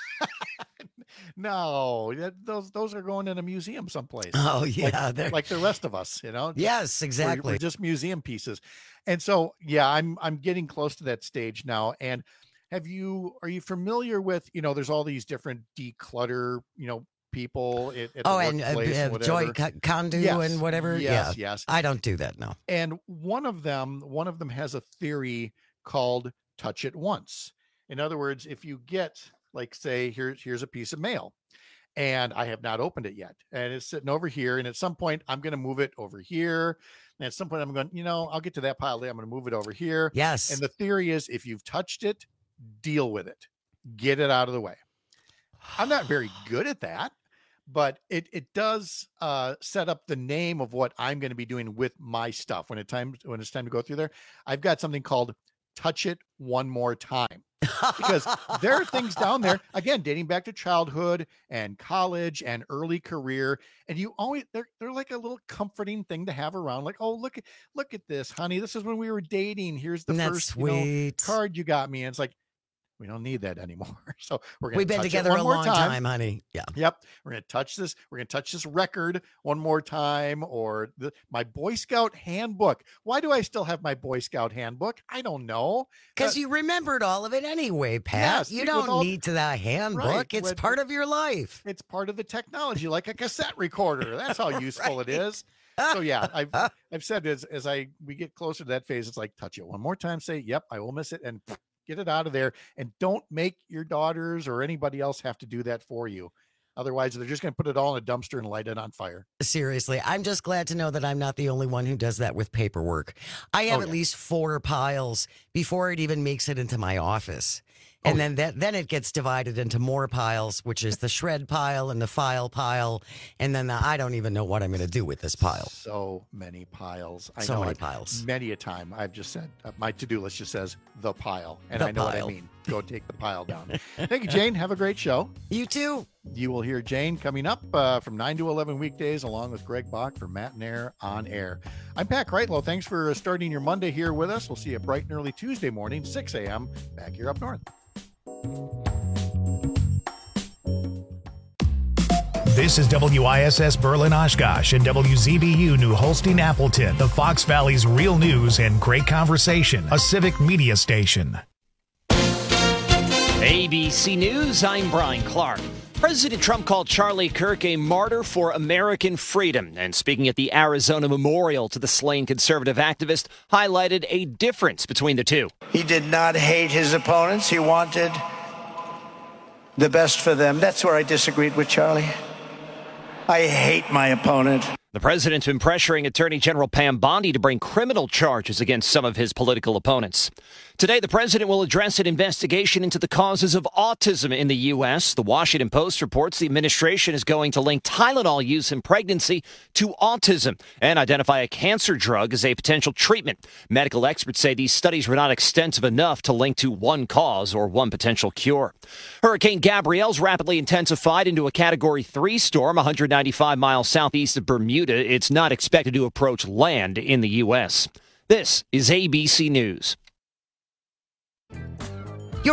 No, those are going in a museum someplace. Oh, yeah. Like the rest of us, Yes, exactly. We're just museum pieces. And so, yeah, I'm getting close to that stage now. And are you familiar with, there's all these different declutter, people at the workplace and Joy Condu and whatever. Yes. I don't do that, no. And one of them has a theory called touch it once. In other words, if you get, like, say, here's a piece of mail, and I have not opened it yet, and it's sitting over here, and at some point I'm going to move it over here, and at some point I'm going, I'll get to that pile there, I'm going to move it over here. Yes. And the theory is, if you've touched it, deal with it, get it out of the way. I'm not very good at that, but it does set up the name of what I'm going to be doing with my stuff when it's time to go through there. I've got something called touch it one more time, because there are things down there, again, dating back to childhood and college and early career, and you always they're like a little comforting thing to have around, like, oh, look at this, honey, this is when we were dating, here's the first card you got me, and it's like, we don't need that anymore. So we've been together a long time, honey. Yeah. Yep. We're going to touch this. We're going to touch this record one more time, or my Boy Scout handbook. Why do I still have my Boy Scout handbook? I don't know. Because you remembered all of it anyway, Pat. Yes, you don't need the handbook. Right. It's part of your life. It's part of the technology, like a cassette recorder. That's how useful right. it is. So yeah, I've said as we get closer to that phase, it's like, touch it one more time, say, yep, I will miss it, and get it out of there, and don't make your daughters or anybody else have to do that for you. Otherwise, they're just going to put it all in a dumpster and light it on fire. Seriously, I'm just glad to know that I'm not the only one who does that with paperwork. I have at least 4 piles before it even makes it into my office. And then it gets divided into more piles, which is the shred pile and the file pile. And then I don't even know what I'm going to do with this pile. So many piles. So many piles. Many a time I've just said, my to-do list just says the pile. And The I know pile. what I mean. Go take the pile down. Thank you, Jane. Have a great show. You too. You will hear Jane coming up from 9 to 11 weekdays, along with Greg Bach for Matt and Air on Air. I'm Pat Kreitlow. Thanks for starting your Monday here with us. We'll see you bright and early Tuesday morning, 6 a.m. back here up north. This is WISS Berlin Oshkosh and WZBU New Holstein Appleton, the Fox Valley's real news and great conversation, a civic media station. ABC News, I'm Brian Clark. President Trump called Charlie Kirk a martyr for American freedom, and speaking at the Arizona Memorial to the slain conservative activist, highlighted a difference between the two. He did not hate his opponents. He wanted the best for them. That's where I disagreed with Charlie. I hate my opponent. The president's been pressuring Attorney General Pam Bondi to bring criminal charges against some of his political opponents. Today, the president will address an investigation into the causes of autism in the U.S. The Washington Post reports the administration is going to link Tylenol use in pregnancy to autism and identify a cancer drug as a potential treatment. Medical experts say these studies were not extensive enough to link to one cause or one potential cure. Hurricane Gabrielle's rapidly intensified into a Category 3 storm 195 miles southeast of Bermuda. It's not expected to approach land in the U.S. This is ABC News.